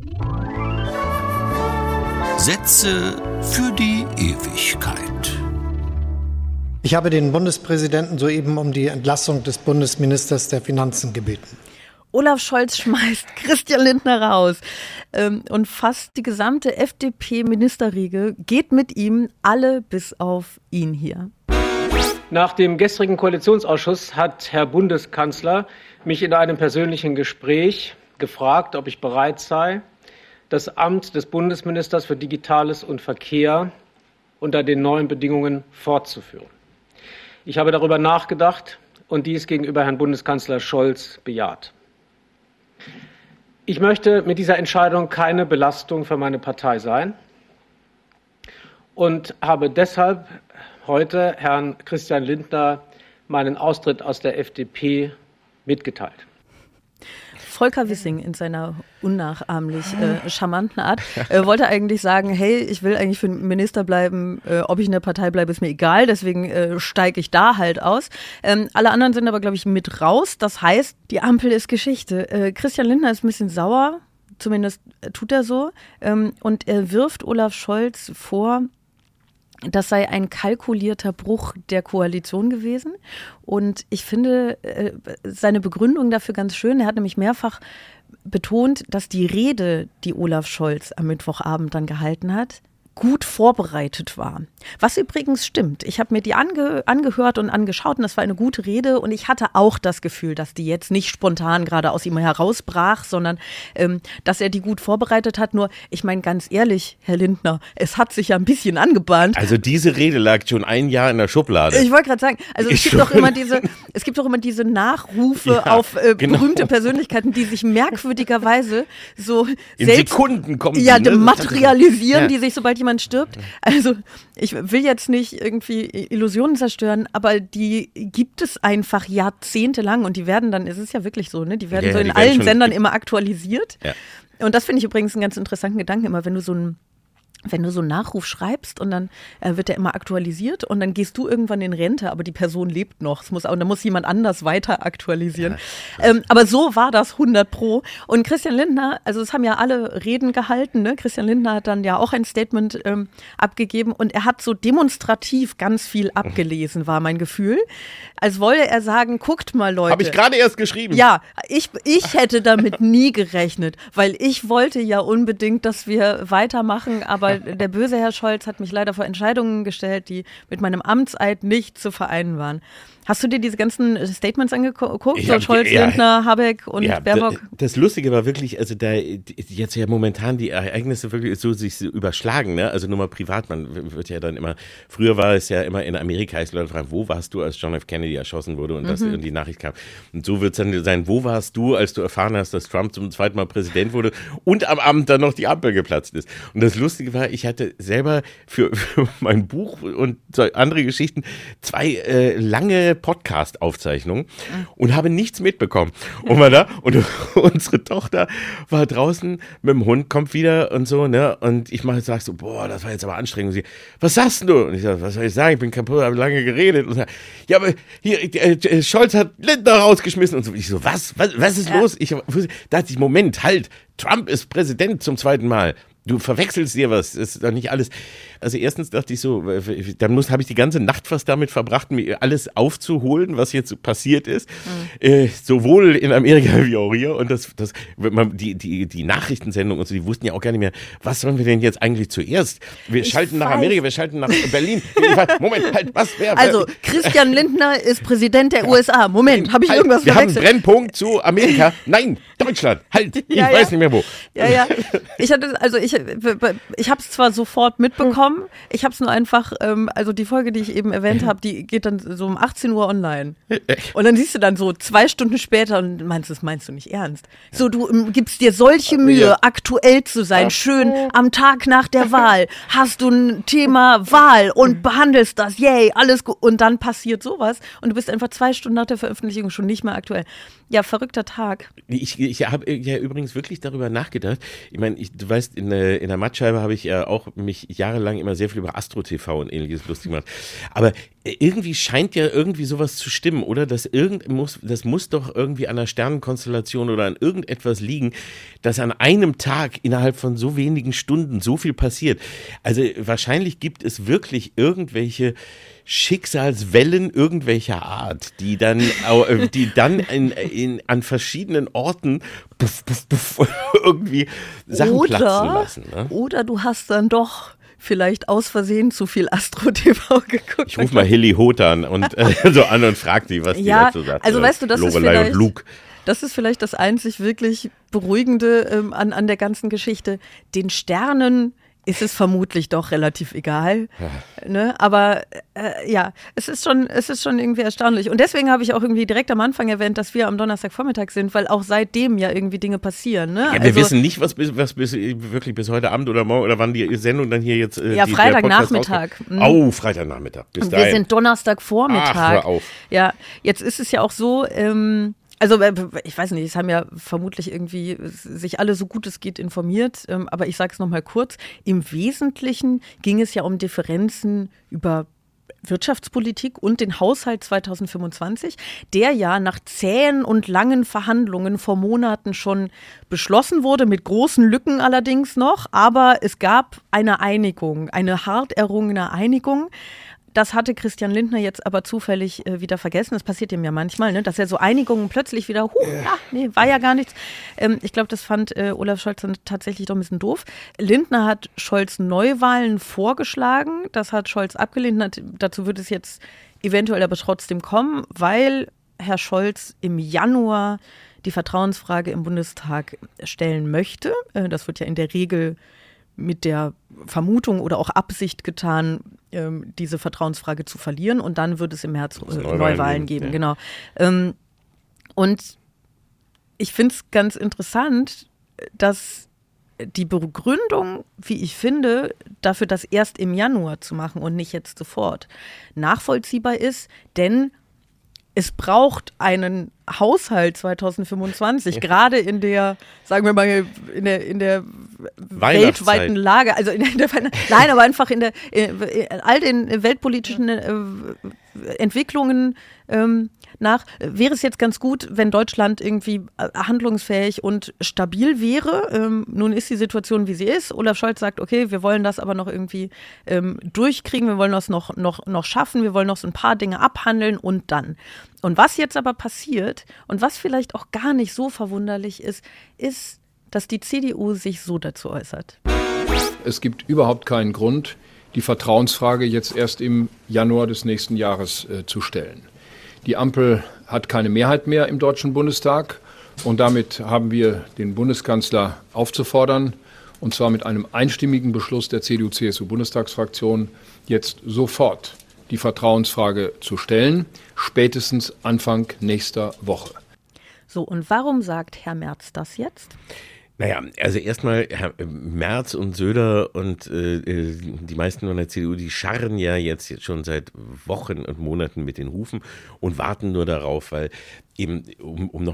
Sätze für die Ewigkeit. Ich habe den Bundespräsidenten soeben um die Entlassung des Bundesministers der Finanzen gebeten. Olaf Scholz schmeißt Christian Lindner raus und fast die gesamte FDP-Ministerriege geht mit ihm, alle bis auf ihn hier. Nach dem gestrigen Koalitionsausschuss hat Herr Bundeskanzler mich in einem persönlichen Gespräch gefragt, ob ich bereit sei, das Amt des Bundesministers für Digitales und Verkehr unter den neuen Bedingungen fortzuführen. Ich habe darüber nachgedacht und dies gegenüber Herrn Bundeskanzler Scholz bejaht. Ich möchte mit dieser Entscheidung keine Belastung für meine Partei sein und habe deshalb heute Herrn Christian Lindner meinen Austritt aus der FDP mitgeteilt. Volker Wissing in seiner unnachahmlich charmanten Art wollte eigentlich sagen, hey, ich will eigentlich für den Minister bleiben, ob ich in der Partei bleibe, ist mir egal, deswegen steige ich da halt aus. Alle anderen sind aber, glaube ich, mit raus. Das heißt, die Ampel ist Geschichte. Christian Lindner ist ein bisschen sauer, zumindest tut er so, und er wirft Olaf Scholz vor, das sei ein kalkulierter Bruch der Koalition gewesen. Und ich finde seine Begründung dafür ganz schön. Er hat nämlich mehrfach betont, dass die Rede, die Olaf Scholz am Mittwochabend dann gehalten hat, gut vorbereitet war. Was übrigens stimmt. Ich habe mir die angehört und angeschaut und das war eine gute Rede und ich hatte auch das Gefühl, dass die jetzt nicht spontan gerade aus ihm herausbrach, sondern dass er die gut vorbereitet hat. Nur, ich meine ganz ehrlich, Herr Lindner, es hat sich ja ein bisschen angebahnt. Also diese Rede lag schon ein Jahr in der Schublade. Ich wollte gerade sagen, also es gibt doch immer diese Nachrufe auf berühmte Persönlichkeiten, die sich merkwürdigerweise so in Sekunden kommen. Ja, materialisieren, die sich, sobald jemand stirbt. Also ich will jetzt nicht irgendwie Illusionen zerstören, aber die gibt es einfach jahrzehntelang und die werden dann, es ist ja wirklich so, ne? Die werden so in allen Sendern immer aktualisiert. Ja. Und das finde ich übrigens einen ganz interessanten Gedanken immer, wenn du so einen Nachruf schreibst und dann wird der immer aktualisiert und dann gehst du irgendwann in Rente, aber die Person lebt noch. Da muss jemand anders weiter aktualisieren. Ja. Aber so war das 100%. Und Christian Lindner, also es haben ja alle Reden gehalten, ne? Christian Lindner hat dann ja auch ein Statement abgegeben und er hat so demonstrativ ganz viel abgelesen, war mein Gefühl. Als wolle er sagen, guckt mal Leute. Habe ich gerade erst geschrieben. Ja, ich hätte damit nie gerechnet, weil ich wollte ja unbedingt, dass wir weitermachen, aber der böse Herr Scholz hat mich leider vor Entscheidungen gestellt, die mit meinem Amtseid nicht zu vereinen waren. Hast du dir diese ganzen Statements angeguckt? So Scholz, Lindner, Habeck und Baerbock? Das Lustige war wirklich, also da jetzt ja momentan die Ereignisse wirklich so sich so überschlagen, ne? Also nur mal privat, man wird ja dann immer, früher war es ja immer in Amerika, als Leute fragen, wo warst du, als John F. Kennedy erschossen wurde und und die Nachricht kam. Und so wird es dann sein, wo warst du, als du erfahren hast, dass Trump zum zweiten Mal Präsident wurde und am Abend dann noch die Ampel geplatzt ist. Und das Lustige war, ich hatte selber für mein Buch und andere Geschichten 2 lange Podcast-Aufzeichnungen und habe nichts mitbekommen. Und war da und unsere Tochter war draußen mit dem Hund, kommt wieder und so, ne? Und ich sag so, boah, das war jetzt aber anstrengend. Und sie, was sagst du? Und ich sag, was soll ich sagen? Ich bin kaputt, habe lange geredet. Und sag, ja, aber hier, Scholz hat Lindner rausgeschmissen. Und so. Ich so, was ist los? Da dachte ich, Moment, halt, Trump ist Präsident zum zweiten Mal. Du verwechselst dir was, das ist doch nicht alles. Also erstens dachte ich so, dann habe ich die ganze Nacht fast damit verbracht, mir alles aufzuholen, was jetzt passiert ist. Sowohl in Amerika wie auch hier. Und die Nachrichtensendung und so, die wussten ja auch gar nicht mehr, was sollen wir denn jetzt eigentlich zuerst? Wir schalten nach Amerika, wir schalten nach Berlin. Moment, halt, wer? Also Christian Lindner ist Präsident der USA. Moment, habe ich irgendwas verwechselt? Wir haben einen Brennpunkt zu Amerika. Nein, Deutschland, halt, ich weiß nicht mehr wo. Ja. Ich habe es zwar sofort mitbekommen, ich habe es nur einfach, also die Folge, die ich eben erwähnt habe, die geht dann so um 18 Uhr online. Und dann siehst du dann so 2 Stunden später und meinst, das meinst du nicht ernst. So, du gibst dir solche Mühe, aktuell zu sein, schön am Tag nach der Wahl, hast du ein Thema Wahl und behandelst das, yay, alles gut. Und dann passiert sowas und du bist einfach 2 Stunden nach der Veröffentlichung schon nicht mehr aktuell. Ja, verrückter Tag. Ich habe ja übrigens wirklich darüber nachgedacht. Ich meine, du weißt, in der Mattscheibe habe ich ja auch mich jahrelang immer sehr viel über Astro TV und ähnliches lustig gemacht. Aber irgendwie scheint ja irgendwie sowas zu stimmen, oder? Das muss doch irgendwie an einer Sternenkonstellation oder an irgendetwas liegen, dass an einem Tag innerhalb von so wenigen Stunden so viel passiert. Also wahrscheinlich gibt es wirklich irgendwelche Schicksalswellen irgendwelcher Art, die dann an verschiedenen Orten irgendwie Sachen platzen lassen. Ne? Oder du hast dann doch vielleicht aus Versehen zu viel Astro TV geguckt. Ich rufe mal Hilly Hoth an und frage die, was die dazu sagt. Also weißt du, das Lorelei und Luke. Das ist vielleicht das einzig wirklich Beruhigende an der ganzen Geschichte. Den Sternen ist es vermutlich doch relativ egal. Ja. Ne? Aber es ist schon irgendwie erstaunlich. Und deswegen habe ich auch irgendwie direkt am Anfang erwähnt, dass wir am Donnerstagvormittag sind, weil auch seitdem ja irgendwie Dinge passieren. Ne? Ja, wir wissen nicht, was wirklich bis heute Abend oder morgen oder wann die Sendung dann hier jetzt Freitagnachmittag. Freitagnachmittag. Bis dahin. Wir sind Donnerstagvormittag. Ach, hör auf. Ja, jetzt ist es ja auch so, also ich weiß nicht, es haben ja vermutlich irgendwie sich alle so gut es geht informiert, aber ich sage es nochmal kurz. Im Wesentlichen ging es ja um Differenzen über Wirtschaftspolitik und den Haushalt 2025, der ja nach zähen und langen Verhandlungen vor Monaten schon beschlossen wurde, mit großen Lücken allerdings noch, aber es gab eine Einigung, eine hart errungene Einigung. Das hatte Christian Lindner jetzt aber zufällig wieder vergessen. Das passiert ihm ja manchmal, ne? Dass er so Einigungen plötzlich wieder, war ja gar nichts. Ich glaube, das fand Olaf Scholz dann tatsächlich doch ein bisschen doof. Lindner hat Scholz Neuwahlen vorgeschlagen. Das hat Scholz abgelehnt. Dazu wird es jetzt eventuell aber trotzdem kommen, weil Herr Scholz im Januar die Vertrauensfrage im Bundestag stellen möchte. Das wird ja in der Regel mit der Vermutung oder auch Absicht getan, diese Vertrauensfrage zu verlieren. Und dann wird es im März Neuwahlen geben. Ja. Genau. Und ich finde es ganz interessant, dass die Begründung, wie ich finde, dafür das erst im Januar zu machen und nicht jetzt sofort, nachvollziehbar ist, denn es braucht einen Haushalt 2025, gerade in der, sagen wir mal, in der weltweiten Lage, also nein, aber einfach in all den weltpolitischen Entwicklungen nach, wäre es jetzt ganz gut, wenn Deutschland irgendwie handlungsfähig und stabil wäre. Nun ist die Situation, wie sie ist. Olaf Scholz sagt, okay, wir wollen das aber noch irgendwie durchkriegen, wir wollen das noch schaffen, wir wollen noch so ein paar Dinge abhandeln und dann. Und was jetzt aber passiert und was vielleicht auch gar nicht so verwunderlich ist, dass die CDU sich so dazu äußert. Es gibt überhaupt keinen Grund, die Vertrauensfrage jetzt erst im Januar des nächsten Jahres zu stellen. Die Ampel hat keine Mehrheit mehr im Deutschen Bundestag und damit haben wir den Bundeskanzler aufzufordern, und zwar mit einem einstimmigen Beschluss der CDU-CSU-Bundestagsfraktion, jetzt sofort die Vertrauensfrage zu stellen, spätestens Anfang nächster Woche. So, und warum sagt Herr Merz das jetzt? Naja, also erstmal Herr Merz und Söder und die meisten von der CDU, die scharren ja jetzt schon seit Wochen und Monaten mit den Hufen und warten nur darauf, weil eben, um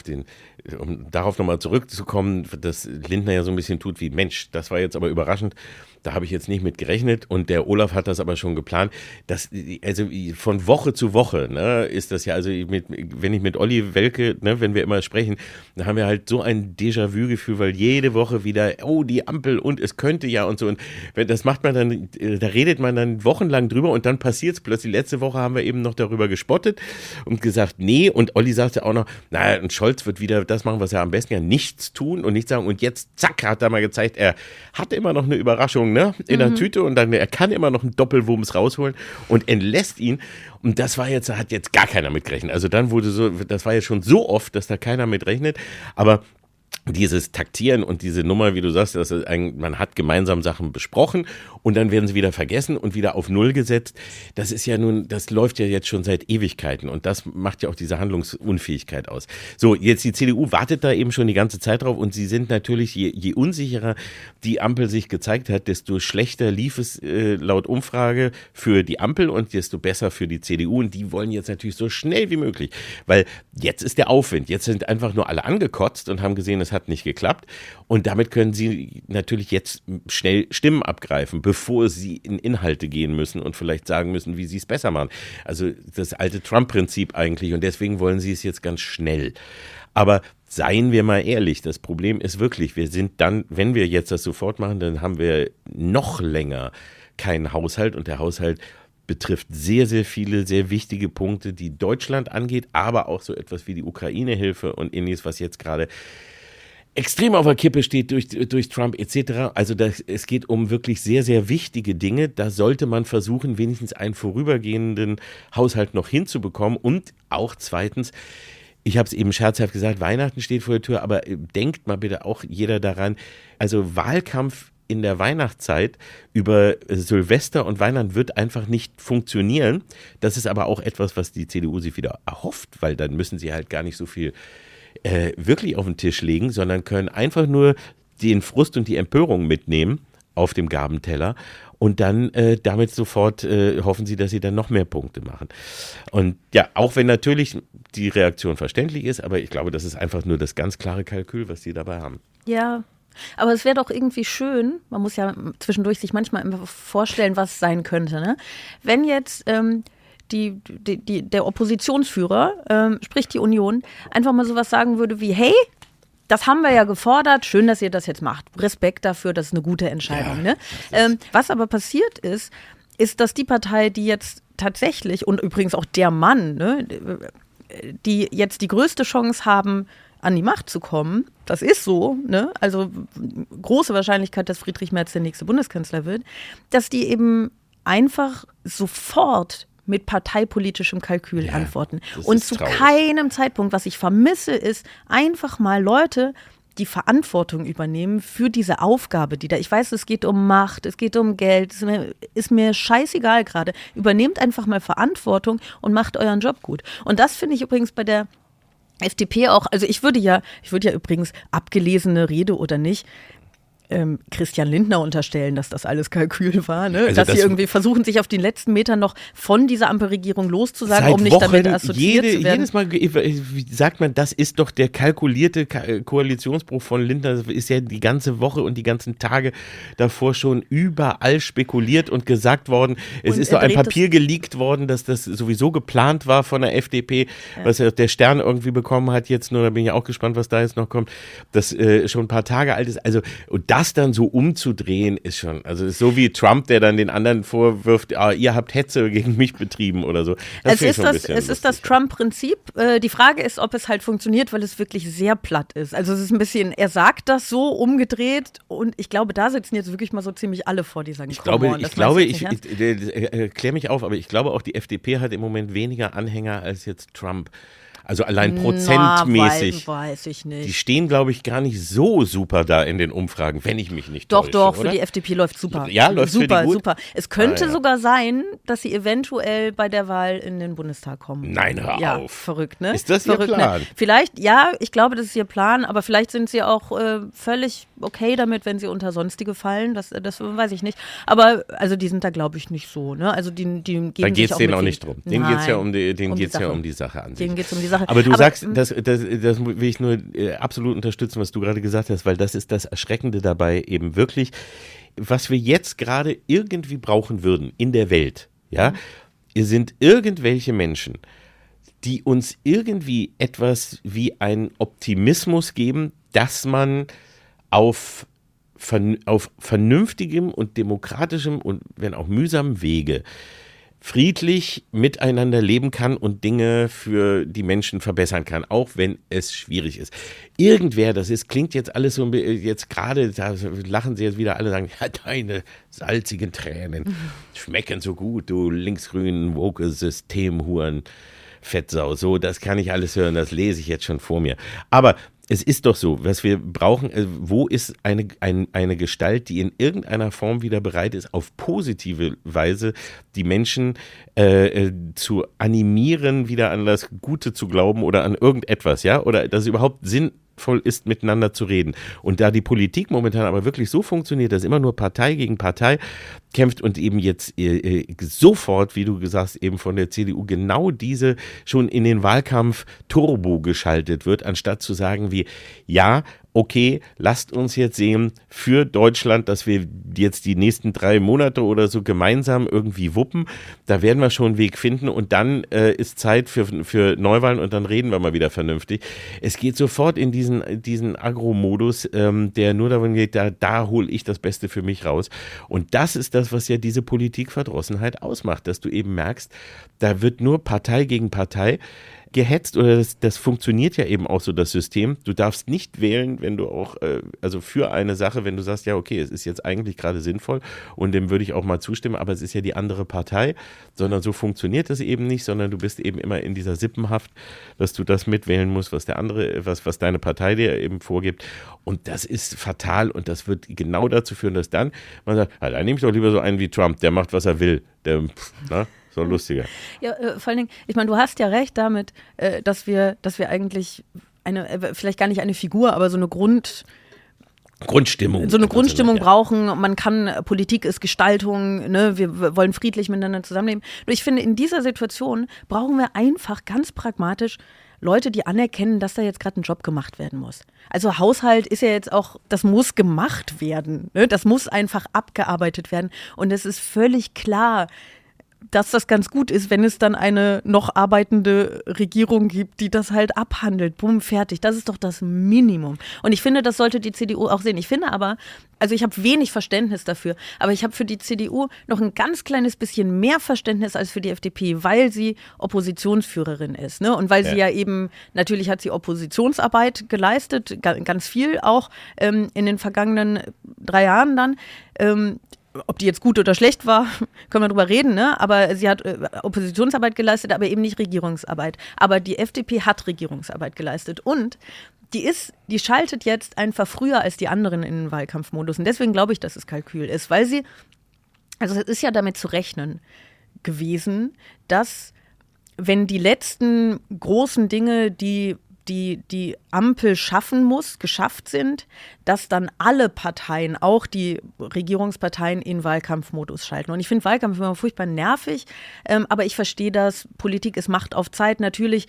darauf nochmal zurückzukommen, dass Lindner ja so ein bisschen tut wie, Mensch, das war jetzt aber überraschend, da habe ich jetzt nicht mit gerechnet und der Olaf hat das aber schon geplant. Also von Woche zu Woche, ne, ist das ja, also wenn ich mit Olli Welke, ne, wenn wir immer sprechen, dann haben wir halt so ein Déjà-vu-Gefühl, weil jede Woche wieder, die Ampel und es könnte ja und so. Und das macht man dann, da redet man dann wochenlang drüber und dann passiert es plötzlich. Letzte Woche haben wir eben noch darüber gespottet und gesagt, nee, und Olli sagte auch noch, naja, und Scholz wird wieder das machen, was er am besten ja nichts tun und nichts sagen. Und jetzt, zack, hat er mal gezeigt, er hatte immer noch eine Überraschung, ne, in der Tüte und dann, er kann immer noch einen Doppelwumms rausholen und entlässt ihn. Und das hat jetzt gar keiner mitgerechnet. Also dann das war jetzt schon so oft, dass da keiner mit rechnet. Aber dieses Taktieren und diese Nummer, wie du sagst, man hat gemeinsam Sachen besprochen und dann werden sie wieder vergessen und wieder auf Null gesetzt. Das läuft ja jetzt schon seit Ewigkeiten und das macht ja auch diese Handlungsunfähigkeit aus. So, jetzt die CDU wartet da eben schon die ganze Zeit drauf und sie sind natürlich, je unsicherer die Ampel sich gezeigt hat, desto schlechter lief es laut Umfrage für die Ampel und desto besser für die CDU und die wollen jetzt natürlich so schnell wie möglich, weil jetzt ist der Aufwind, jetzt sind einfach nur alle angekotzt und haben gesehen, es hat nicht geklappt und damit können sie natürlich jetzt schnell Stimmen abgreifen, bevor sie in Inhalte gehen müssen und vielleicht sagen müssen, wie sie es besser machen. Also das alte Trump-Prinzip eigentlich und deswegen wollen sie es jetzt ganz schnell. Aber seien wir mal ehrlich, das Problem ist wirklich, wir sind dann, wenn wir jetzt das sofort machen, dann haben wir noch länger keinen Haushalt und der Haushalt betrifft sehr, sehr viele, sehr wichtige Punkte, die Deutschland angeht, aber auch so etwas wie die Ukraine-Hilfe und ähnliches, was jetzt gerade extrem auf der Kippe steht durch Trump etc. Also es geht um wirklich sehr, sehr wichtige Dinge. Da sollte man versuchen, wenigstens einen vorübergehenden Haushalt noch hinzubekommen. Und auch zweitens, ich habe es eben scherzhaft gesagt, Weihnachten steht vor der Tür, aber denkt mal bitte auch jeder daran, also Wahlkampf in der Weihnachtszeit über Silvester und Weihnachten wird einfach nicht funktionieren. Das ist aber auch etwas, was die CDU sich wieder erhofft, weil dann müssen sie halt gar nicht so viel wirklich auf den Tisch legen, sondern können einfach nur den Frust und die Empörung mitnehmen auf dem Gabenteller und dann damit sofort hoffen sie, dass sie dann noch mehr Punkte machen. Und ja, auch wenn natürlich die Reaktion verständlich ist, aber ich glaube, das ist einfach nur das ganz klare Kalkül, was sie dabei haben. Ja, aber es wäre doch irgendwie schön, man muss ja zwischendurch sich manchmal einfach vorstellen, was sein könnte, ne? Wenn jetzt der Oppositionsführer, sprich die Union, einfach mal sowas sagen würde wie, hey, das haben wir ja gefordert, schön, dass ihr das jetzt macht. Respekt dafür, das ist eine gute Entscheidung. Ja, ne? Was aber passiert ist, dass die Partei, die jetzt tatsächlich, und übrigens auch der Mann, ne, die jetzt die größte Chance haben, an die Macht zu kommen, das ist so, ne? Also große Wahrscheinlichkeit, dass Friedrich Merz der nächste Bundeskanzler wird, dass die eben einfach sofort mit parteipolitischem Kalkül antworten. Und zu keinem Zeitpunkt, was ich vermisse, ist einfach mal Leute, die Verantwortung übernehmen für diese Aufgabe, die da, ich weiß, es geht um Macht, es geht um Geld, ist mir scheißegal gerade. Übernehmt einfach mal Verantwortung und macht euren Job gut. Und das finde ich übrigens bei der FDP auch, also ich würde ja übrigens, abgelesene Rede oder nicht, Christian Lindner unterstellen, dass das alles Kalkül war, ne? Also dass sie irgendwie versuchen, sich auf den letzten Metern noch von dieser Ampelregierung loszusagen, um nicht damit assoziiert zu werden. Jedes Mal sagt man, das ist doch der kalkulierte Koalitionsbruch von Lindner. Das ist ja die ganze Woche und die ganzen Tage davor schon überall spekuliert und gesagt worden. Es ist doch ein Papier geleakt worden, dass das sowieso geplant war von der FDP, was der Stern irgendwie bekommen hat jetzt nur, da bin ich auch gespannt, was da jetzt noch kommt, das schon ein paar Tage alt ist. Also, und das dann so umzudrehen ist schon, also ist so wie Trump, der dann den anderen vorwirft, ihr habt Hetze gegen mich betrieben oder so. Es ist das Trump-Prinzip. Die Frage ist, ob es halt funktioniert, weil es wirklich sehr platt ist. Also es ist ein bisschen, er sagt das so umgedreht und ich glaube, da sitzen jetzt wirklich mal so ziemlich alle vor, die sagen, ich klär mich auf, aber ich glaube auch, die FDP hat im Moment weniger Anhänger als jetzt Trump. Also allein prozentmäßig. Weiß ich nicht. Die stehen, glaube ich, gar nicht so super da in den Umfragen, wenn ich mich nicht täusche. Doch, oder? Für die FDP läuft super. Ja, läuft super, für die gut? Super. Es könnte sogar sein, dass sie eventuell bei der Wahl in den Bundestag kommen. Nein, hör auf. Verrückt, ne? Ist das verrückt, ihr Plan? Ne? Vielleicht, ja, ich glaube, das ist ihr Plan, aber vielleicht sind sie auch völlig okay damit, wenn sie unter Sonstige fallen. Das weiß ich nicht. Aber also die sind da, glaube ich, nicht so. Ne? Also die geben da geht es denen auch nicht drum. Denen geht es ja um die Sache an sich. Denen geht es um die Sache. Aber du sagst, das will ich nur absolut unterstützen, was du gerade gesagt hast, weil das ist das Erschreckende dabei eben wirklich, was wir jetzt gerade irgendwie brauchen würden in der Welt, ja, sind irgendwelche Menschen, die uns irgendwie etwas wie einen Optimismus geben, dass man auf vernünftigem und demokratischem und wenn auch mühsamem Wege friedlich miteinander leben kann und Dinge für die Menschen verbessern kann, auch wenn es schwierig ist. Irgendwer, klingt jetzt alles so, jetzt gerade, da lachen sie jetzt wieder alle, sagen, ja, deine salzigen Tränen schmecken so gut, du linksgrünen, woke Systemhuren, Fettsau, so, das kann ich alles hören, das lese ich jetzt schon vor mir. Aber es ist doch so, was wir brauchen, wo ist eine Gestalt, die in irgendeiner Form wieder bereit ist, auf positive Weise die Menschen zu animieren, wieder an das Gute zu glauben oder an irgendetwas, ja, oder dass es überhaupt sinnvoll ist, miteinander zu reden. Und da die Politik momentan aber wirklich so funktioniert, dass immer nur Partei gegen Partei kämpft und eben jetzt sofort, wie du gesagt hast, eben von der CDU genau diese schon in den Wahlkampf Turbo geschaltet wird, anstatt zu sagen wie, ja, okay, lasst uns jetzt sehen für Deutschland, dass wir jetzt die nächsten 3 Monate oder so gemeinsam irgendwie wuppen. Da werden wir schon einen Weg finden und dann ist Zeit für Neuwahlen und dann reden wir mal wieder vernünftig. Es geht sofort in diesen Agro-Modus, der nur darum geht, da hole ich das Beste für mich raus. Und das ist das, was ja diese Politikverdrossenheit ausmacht, dass du eben merkst, da wird nur Partei gegen Partei gehetzt oder das funktioniert ja eben auch so, das System. Du darfst nicht wählen, wenn du auch, also für eine Sache, wenn du sagst, ja okay, es ist jetzt eigentlich gerade sinnvoll und dem würde ich auch mal zustimmen, aber es ist ja die andere Partei, sondern so funktioniert das eben nicht, sondern du bist eben immer in dieser Sippenhaft, dass du das mitwählen musst, was der andere, was deine Partei dir eben vorgibt und das ist fatal und das wird genau dazu führen, dass dann man sagt, dann nehme ich doch lieber so einen wie Trump, der macht, was er will, so lustiger. Ja, vor allen Dingen, ich meine, du hast ja recht damit, dass wir eigentlich vielleicht gar nicht eine Figur, aber so eine Grundstimmung. So eine Grundstimmung brauchen. Man kann, Politik ist Gestaltung, ne? Wir wollen friedlich miteinander zusammenleben. Nur ich finde, in dieser Situation brauchen wir einfach ganz pragmatisch Leute, die anerkennen, dass da jetzt gerade ein Job gemacht werden muss. Also Haushalt ist ja jetzt auch, das muss gemacht werden. Ne? Das muss einfach abgearbeitet werden. Und es ist völlig klar, dass das ganz gut ist, wenn es dann eine noch arbeitende Regierung gibt, die das halt abhandelt. Bumm, fertig. Das ist doch das Minimum. Und ich finde, das sollte die CDU auch sehen. Ich finde aber, also ich habe wenig Verständnis dafür, aber ich habe für die CDU noch ein ganz kleines bisschen mehr Verständnis als für die FDP, weil sie Oppositionsführerin ist. Ne? Und weil sie ja eben, natürlich hat sie Oppositionsarbeit geleistet, ganz viel auch in den vergangenen 3 Jahren dann. Ob die jetzt gut oder schlecht war, können wir drüber reden, ne? Aber sie hat Oppositionsarbeit geleistet, aber eben nicht Regierungsarbeit. Aber die FDP hat Regierungsarbeit geleistet und die schaltet jetzt einfach früher als die anderen in den Wahlkampfmodus. Und deswegen glaube ich, dass es Kalkül ist, weil also es ist ja damit zu rechnen gewesen, dass wenn die letzten großen Dinge, die Ampel schaffen muss, geschafft sind, dass dann alle Parteien, auch die Regierungsparteien, in Wahlkampfmodus schalten. Und ich finde Wahlkampf immer furchtbar nervig, aber ich verstehe das. Politik ist Macht auf Zeit. Natürlich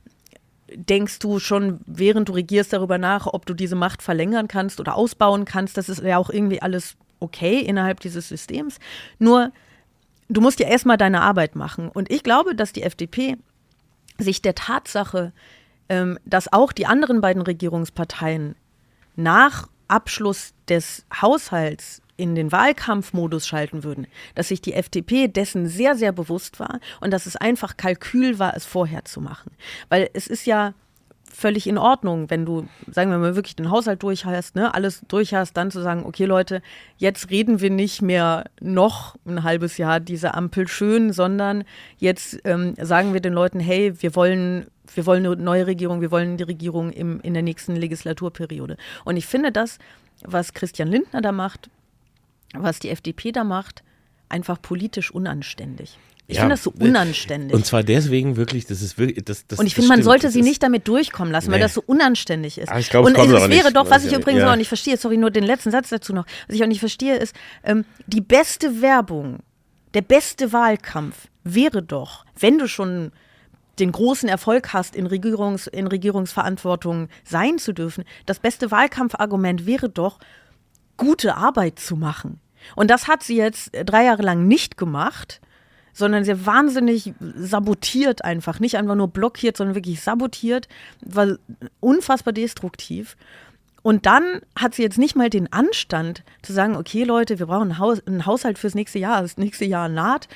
denkst du schon, während du regierst, darüber nach, ob du diese Macht verlängern kannst oder ausbauen kannst. Das ist ja auch irgendwie alles okay innerhalb dieses Systems. Nur, du musst ja erstmal deine Arbeit machen. Und ich glaube, dass die FDP sich der Tatsache, dass auch die anderen beiden Regierungsparteien nach Abschluss des Haushalts in den Wahlkampfmodus schalten würden, dass sich die FDP dessen sehr, sehr bewusst war und dass es einfach Kalkül war, es vorher zu machen. Weil es ist ja völlig in Ordnung, wenn du, sagen wir mal, wirklich den Haushalt durch hast, ne, alles durch hast, dann zu sagen, okay Leute, jetzt reden wir nicht mehr noch ein halbes Jahr diese Ampel schön, sondern jetzt sagen wir den Leuten, hey, wir wollen eine neue Regierung, wir wollen die Regierung in der nächsten Legislaturperiode. Und ich finde das, was Christian Lindner da macht, was die FDP da macht, einfach politisch unanständig. Ich finde das so unanständig. Und zwar deswegen wirklich, das ist wirklich, das und ich finde, man sollte sie nicht damit durchkommen lassen, weil das so unanständig ist. Aber ich glaube, und es wäre doch, was ich übrigens auch nicht verstehe, sorry, nur den letzten Satz dazu noch, was ich auch nicht verstehe, ist, die beste Werbung, der beste Wahlkampf wäre doch, wenn du schon den großen Erfolg hast, in Regierungsverantwortung sein zu dürfen, das beste Wahlkampfargument wäre doch, gute Arbeit zu machen. Und das hat sie jetzt 3 Jahre lang nicht gemacht, sondern sie hat wahnsinnig sabotiert einfach. Nicht einfach nur blockiert, sondern wirklich sabotiert. War unfassbar destruktiv. Und dann hat sie jetzt nicht mal den Anstand zu sagen, okay Leute, wir brauchen einen Haushalt fürs nächste Jahr. Das nächste Jahr naht.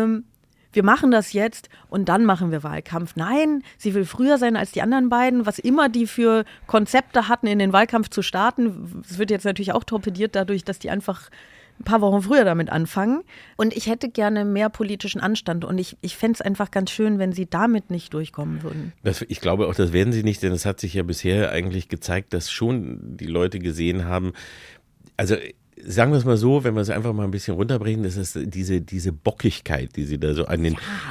Wir machen das jetzt und dann machen wir Wahlkampf. Nein, sie will früher sein als die anderen beiden, was immer die für Konzepte hatten, in den Wahlkampf zu starten. Es wird jetzt natürlich auch torpediert dadurch, dass die einfach ein paar Wochen früher damit anfangen. Und ich hätte gerne mehr politischen Anstand. Und ich fände es einfach ganz schön, wenn sie damit nicht durchkommen würden. Ich glaube auch, das werden sie nicht, denn es hat sich ja bisher eigentlich gezeigt, dass schon die Leute gesehen haben, also sagen wir es mal so, wenn wir es einfach mal ein bisschen runterbrechen, das ist diese Bockigkeit, die sie da so an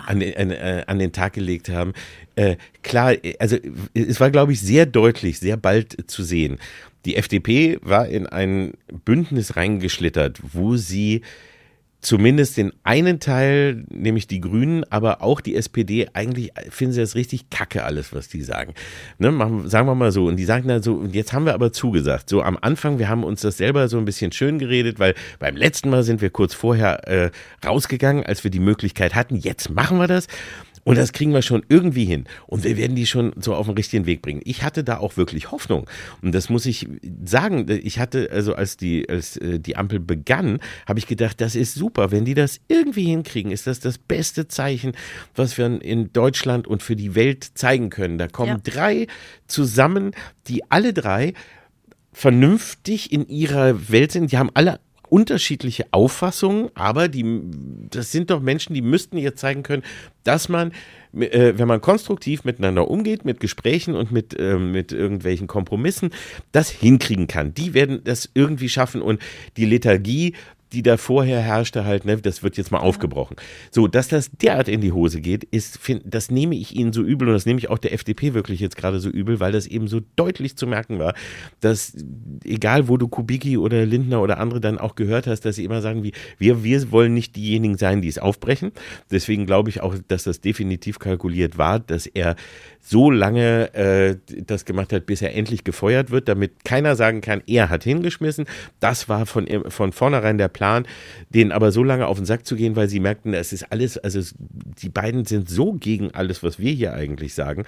den Tag gelegt haben. Klar, also es war, glaube ich, sehr deutlich, sehr bald zu sehen. Die FDP war in ein Bündnis reingeschlittert, wo sie zumindest den einen Teil, nämlich die Grünen, aber auch die SPD, eigentlich finden sie das richtig kacke, alles, was die sagen. Ne, sagen wir mal so. Und die sagen dann so, und jetzt haben wir aber zugesagt. So am Anfang, wir haben uns das selber so ein bisschen schön geredet, weil beim letzten Mal sind wir kurz vorher rausgegangen, als wir die Möglichkeit hatten. Jetzt machen wir das. Und das kriegen wir schon irgendwie hin. Und wir werden die schon so auf den richtigen Weg bringen. Ich hatte da auch wirklich Hoffnung. Und das muss ich sagen. Ich hatte, also als die Ampel begann, habe ich gedacht, das ist super. Wenn die das irgendwie hinkriegen, ist das das beste Zeichen, was wir in Deutschland und für die Welt zeigen können. Da kommen drei zusammen, die alle drei vernünftig in ihrer Welt sind. Die haben alle unterschiedliche Auffassungen, aber das sind doch Menschen, die müssten jetzt zeigen können, dass man, wenn man konstruktiv miteinander umgeht, mit Gesprächen und mit irgendwelchen Kompromissen, das hinkriegen kann. Die werden das irgendwie schaffen und die Lethargie, die da vorher herrschte, halt, ne, das wird jetzt mal aufgebrochen. So, dass das derart in die Hose geht, das nehme ich ihnen so übel und das nehme ich auch der FDP wirklich jetzt gerade so übel, weil das eben so deutlich zu merken war, dass egal wo du Kubicki oder Lindner oder andere dann auch gehört hast, dass sie immer sagen, wir wollen nicht diejenigen sein, die es aufbrechen. Deswegen glaube ich auch, dass das definitiv kalkuliert war, dass er so lange das gemacht hat, bis er endlich gefeuert wird, damit keiner sagen kann, er hat hingeschmissen. Das war von vornherein der Plan, denen aber so lange auf den Sack zu gehen, weil sie merkten, es ist alles, also die beiden sind so gegen alles, was wir hier eigentlich sagen.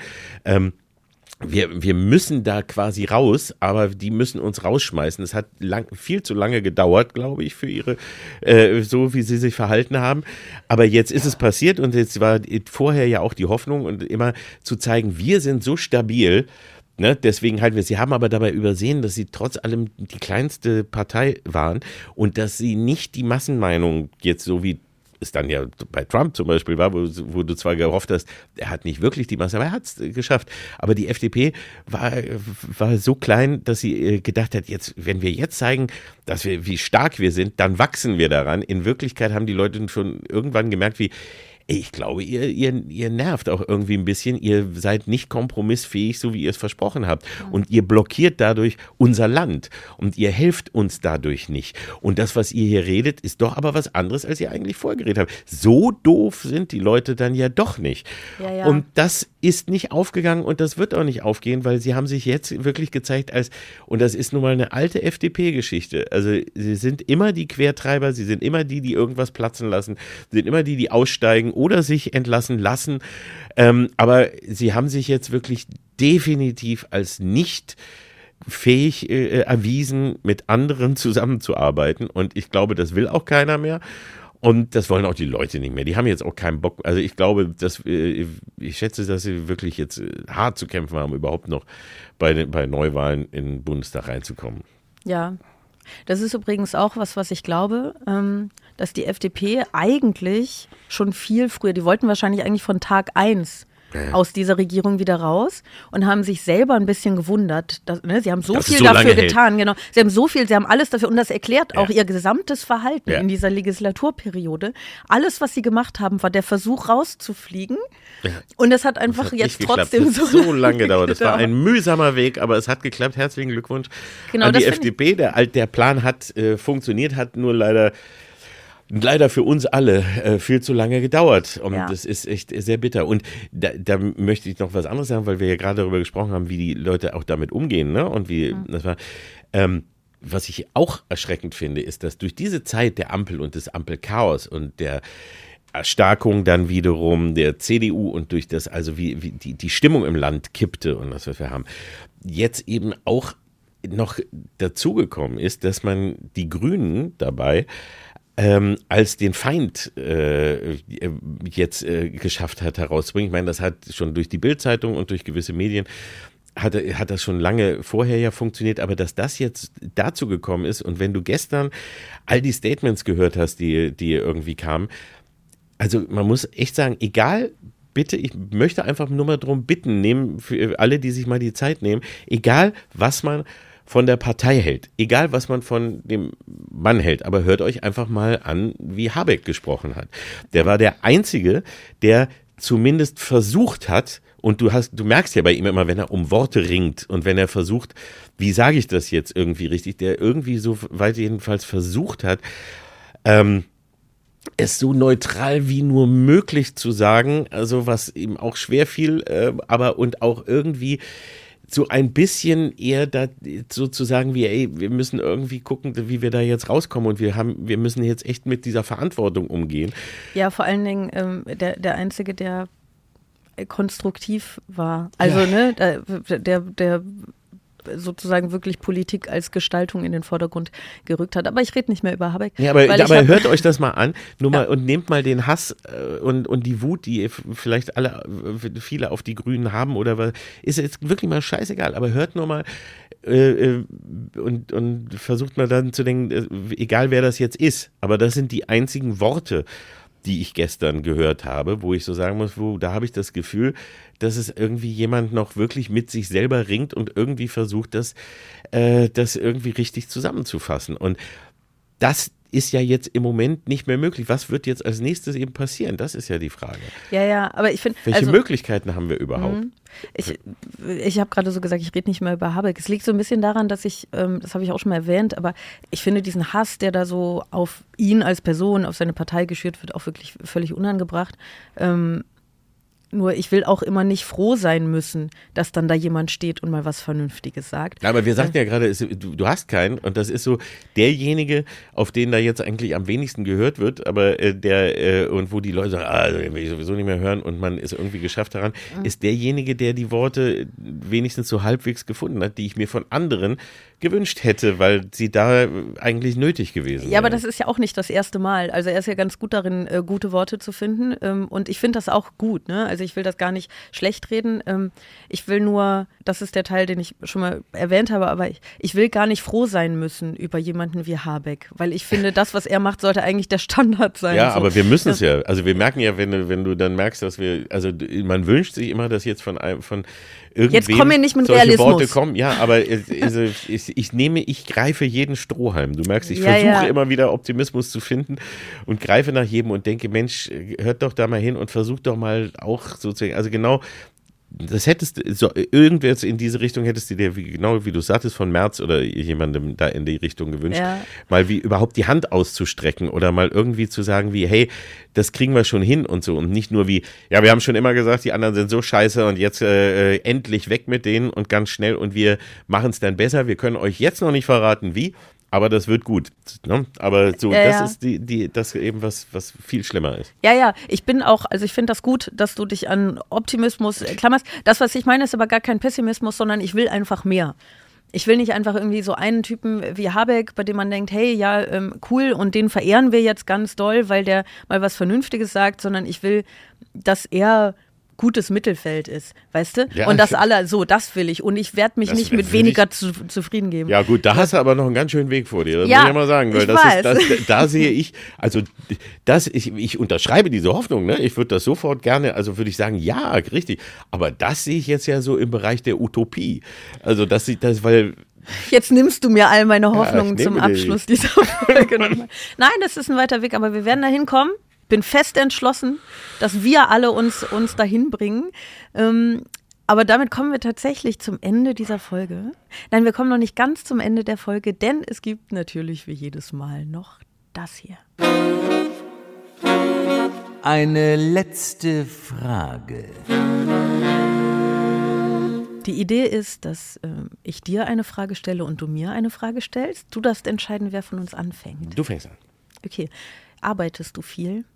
Wir müssen da quasi raus, aber die müssen uns rausschmeißen. Es hat viel zu lange gedauert, glaube ich, für ihre, so wie sie sich verhalten haben. Aber jetzt ist es passiert und jetzt war vorher ja auch die Hoffnung und immer zu zeigen, wir sind so stabil. Ne, deswegen halten wir es. Sie haben aber dabei übersehen, dass sie trotz allem die kleinste Partei waren und dass sie nicht die Massenmeinung jetzt so wie es dann ja bei Trump zum Beispiel war, wo du zwar gehofft hast, er hat nicht wirklich die Masse, aber er hat es geschafft. Aber die FDP war so klein, dass sie gedacht hat, wenn wir jetzt zeigen, wie stark wir sind, dann wachsen wir daran. In Wirklichkeit haben die Leute schon irgendwann gemerkt, ich glaube, ihr nervt auch irgendwie ein bisschen. Ihr seid nicht kompromissfähig, so wie ihr es versprochen habt. Und ihr blockiert dadurch unser Land. Und ihr helft uns dadurch nicht. Und das, was ihr hier redet, ist doch aber was anderes, als ihr eigentlich vorgeredet habt. So doof sind die Leute dann ja doch nicht. Ja. Und das ist nicht aufgegangen und das wird auch nicht aufgehen, weil sie haben sich jetzt wirklich gezeigt und das ist nun mal eine alte FDP-Geschichte. Also sie sind immer die Quertreiber, sie sind immer die irgendwas platzen lassen, sie sind immer die aussteigen oder sich entlassen lassen. Aber sie haben sich jetzt wirklich definitiv als nicht fähig erwiesen, mit anderen zusammenzuarbeiten. Und ich glaube, das will auch keiner mehr. Und das wollen auch die Leute nicht mehr. Die haben jetzt auch keinen Bock. Also ich glaube, ich schätze, dass sie wirklich jetzt hart zu kämpfen haben, überhaupt noch bei Neuwahlen in den Bundestag reinzukommen. Ja, das ist übrigens auch was ich glaube, dass die FDP eigentlich schon viel früher, die wollten wahrscheinlich eigentlich von Tag 1 aus dieser Regierung wieder raus und haben sich selber ein bisschen gewundert. Sie haben so viel dafür getan, genau. Sie haben alles dafür und das erklärt auch ihr gesamtes Verhalten in dieser Legislaturperiode. Alles, was sie gemacht haben, war der Versuch rauszufliegen und das hat einfach jetzt trotzdem so lange gedauert. Das war ein mühsamer Weg, aber es hat geklappt. Herzlichen Glückwunsch an die FDP. Der Plan hat funktioniert, hat nur leider für uns alle viel zu lange gedauert und das ist echt sehr bitter. Und da möchte ich noch was anderes sagen, weil wir ja gerade darüber gesprochen haben, wie die Leute auch damit umgehen, ne? Und wie das war. Was ich auch erschreckend finde, ist, dass durch diese Zeit der Ampel und des Ampelchaos und der Erstarkung dann wiederum der CDU und durch das, also wie die Stimmung im Land kippte und das, was wir haben, jetzt eben auch noch dazugekommen ist, dass man die Grünen dabei als den Feind jetzt geschafft hat herauszubringen. Ich meine, das hat schon durch die Bild-Zeitung und durch gewisse Medien hat das schon lange vorher ja funktioniert, aber dass das jetzt dazu gekommen ist und wenn du gestern all die Statements gehört hast, die irgendwie kamen, also man muss echt sagen, egal, bitte, ich möchte einfach nur mal darum bitten, für alle, die sich mal die Zeit nehmen, egal was man von der Partei hält, egal was man von dem Mann hält, aber hört euch einfach mal an, wie Habeck gesprochen hat. Der war der Einzige, der zumindest versucht hat, und du merkst ja bei ihm immer, wenn er um Worte ringt und wenn er versucht, wie sage ich das jetzt irgendwie richtig, der irgendwie so weit jedenfalls versucht hat, es so neutral wie nur möglich zu sagen, also was ihm auch schwer fiel, aber und auch irgendwie so ein bisschen eher da sozusagen wie, ey, wir müssen irgendwie gucken, wie wir da jetzt rauskommen und wir müssen jetzt echt mit dieser Verantwortung umgehen. Ja, vor allen Dingen der Einzige, der konstruktiv war. Also, ja. Der sozusagen wirklich Politik als Gestaltung in den Vordergrund gerückt hat. Aber ich rede nicht mehr über Habeck. Ja, aber hört euch das mal an, mal und nehmt mal den Hass und die Wut, die vielleicht viele auf die Grünen haben oder was, ist jetzt wirklich mal scheißegal, aber hört nur mal und versucht mal dann zu denken, egal wer das jetzt ist, aber das sind die einzigen Worte, die ich gestern gehört habe, wo ich so sagen muss, da habe ich das Gefühl, dass es irgendwie jemand noch wirklich mit sich selber ringt und irgendwie versucht, das irgendwie richtig zusammenzufassen. Und das ist ja jetzt im Moment nicht mehr möglich. Was wird jetzt als nächstes eben passieren? Das ist ja die Frage. Ja, aber ich finde... Welche Möglichkeiten haben wir überhaupt? Ich habe gerade so gesagt, ich rede nicht mehr über Habeck. Es liegt so ein bisschen daran, dass ich, das habe ich auch schon mal erwähnt, aber ich finde diesen Hass, der da so auf ihn als Person, auf seine Partei geschürt wird, auch wirklich völlig unangebracht. Nur ich will auch immer nicht froh sein müssen, dass dann da jemand steht und mal was Vernünftiges sagt. Ja, aber wir sagten ja gerade, du hast keinen und das ist so derjenige, auf den da jetzt eigentlich am wenigsten gehört wird, aber und wo die Leute sagen, den will ich sowieso nicht mehr hören und man ist irgendwie geschafft daran, ist derjenige, der die Worte wenigstens so halbwegs gefunden hat, die ich mir von anderen gewünscht hätte, weil sie da eigentlich nötig gewesen wären. Ja, aber das ist ja auch nicht das erste Mal. Also er ist ja ganz gut darin, gute Worte zu finden und ich finde das auch gut, ne? Also ich will das gar nicht schlecht reden. Ich will nur, das ist der Teil, den ich schon mal erwähnt habe, aber ich will gar nicht froh sein müssen über jemanden wie Habeck, weil ich finde, das, was er macht, sollte eigentlich der Standard sein. Ja, so. Aber wir müssen es ja. Also wir merken ja, wenn du dann merkst, dass man wünscht sich immer, dass jetzt von irgendwem jetzt kommen wir nicht mit solche Realismus. Worte kommen. Ja, aber ich greife jeden Strohhalm. Du merkst, ich versuche immer wieder Optimismus zu finden und greife nach jedem und denke, Mensch, hört doch da mal hin und versucht doch mal auch sozusagen, also genau, das irgendwer in diese Richtung hättest du dir, genau wie du sagtest, von Merz oder jemandem da in die Richtung gewünscht, mal wie überhaupt die Hand auszustrecken oder mal irgendwie zu sagen wie, hey, das kriegen wir schon hin und so und nicht nur wie, ja, wir haben schon immer gesagt, die anderen sind so scheiße und jetzt endlich weg mit denen und ganz schnell und wir machen es dann besser, wir können euch jetzt noch nicht verraten, wie, aber das wird gut. Ne? Aber so, das ist das eben, was viel schlimmer ist. Ja, ich bin auch, also ich finde das gut, dass du dich an Optimismus klammerst. Das, was ich meine, ist aber gar kein Pessimismus, sondern ich will einfach mehr. Ich will nicht einfach irgendwie so einen Typen wie Habeck, bei dem man denkt, hey, ja, cool, und den verehren wir jetzt ganz doll, weil der mal was Vernünftiges sagt, sondern ich will, dass er gutes Mittelfeld ist, weißt du? Ja, und das das will ich. Und ich werde mich nicht mit weniger zufrieden geben. Ja gut, da hast du aber noch einen ganz schönen Weg vor dir, das muss ich mal sagen. Weil da sehe ich, also ich unterschreibe diese Hoffnung, ne? Ich würde das sofort gerne, also würde ich sagen, ja, richtig. Aber das sehe ich jetzt ja so im Bereich der Utopie. Also weil... Jetzt nimmst du mir all meine Hoffnungen zum Abschluss dieser Folge. Nein, das ist ein weiter Weg, aber wir werden da hinkommen. Bin fest entschlossen, dass wir alle uns dahin bringen. Aber damit kommen wir tatsächlich zum Ende dieser Folge. Nein, wir kommen noch nicht ganz zum Ende der Folge, denn es gibt natürlich wie jedes Mal noch das hier. Eine letzte Frage. Die Idee ist, dass ich dir eine Frage stelle und du mir eine Frage stellst. Du darfst entscheiden, wer von uns anfängt. Du fängst an. Okay. Arbeitest du viel?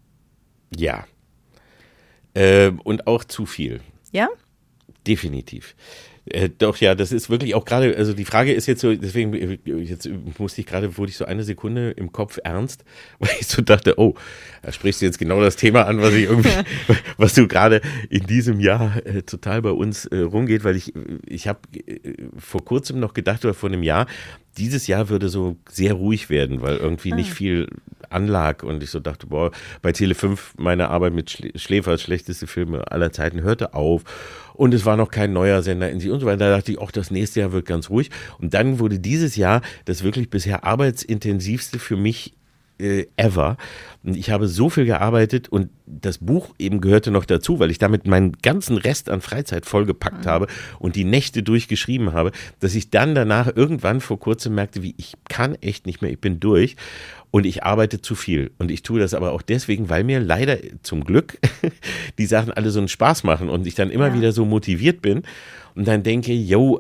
Ja. Und auch zu viel. Ja? Definitiv. Doch, ja, das ist wirklich auch gerade, also die Frage ist jetzt so, deswegen, jetzt wurde ich so eine Sekunde im Kopf ernst, weil ich so dachte, oh, da sprichst du jetzt genau das Thema an, was du gerade in diesem Jahr total bei uns rumgeht, weil ich habe vor kurzem noch gedacht, oder vor einem Jahr, dieses Jahr würde so sehr ruhig werden, weil irgendwie nicht viel anlag und ich so dachte, boah, bei Tele5 meine Arbeit mit Schläfers, schlechteste Filme aller Zeiten, hörte auf und es war noch kein neuer Sender in sich und so weiter. Da dachte ich, auch das nächste Jahr wird ganz ruhig und dann wurde dieses Jahr das wirklich bisher arbeitsintensivste für mich ever. Und ich habe so viel gearbeitet und das Buch eben gehörte noch dazu, weil ich damit meinen ganzen Rest an Freizeit vollgepackt habe und die Nächte durchgeschrieben habe, dass ich dann danach irgendwann vor kurzem merkte, wie ich kann echt nicht mehr, ich bin durch und ich arbeite zu viel. Und ich tue das aber auch deswegen, weil mir leider zum Glück die Sachen alle so einen Spaß machen und ich dann immer wieder so motiviert bin und dann denke,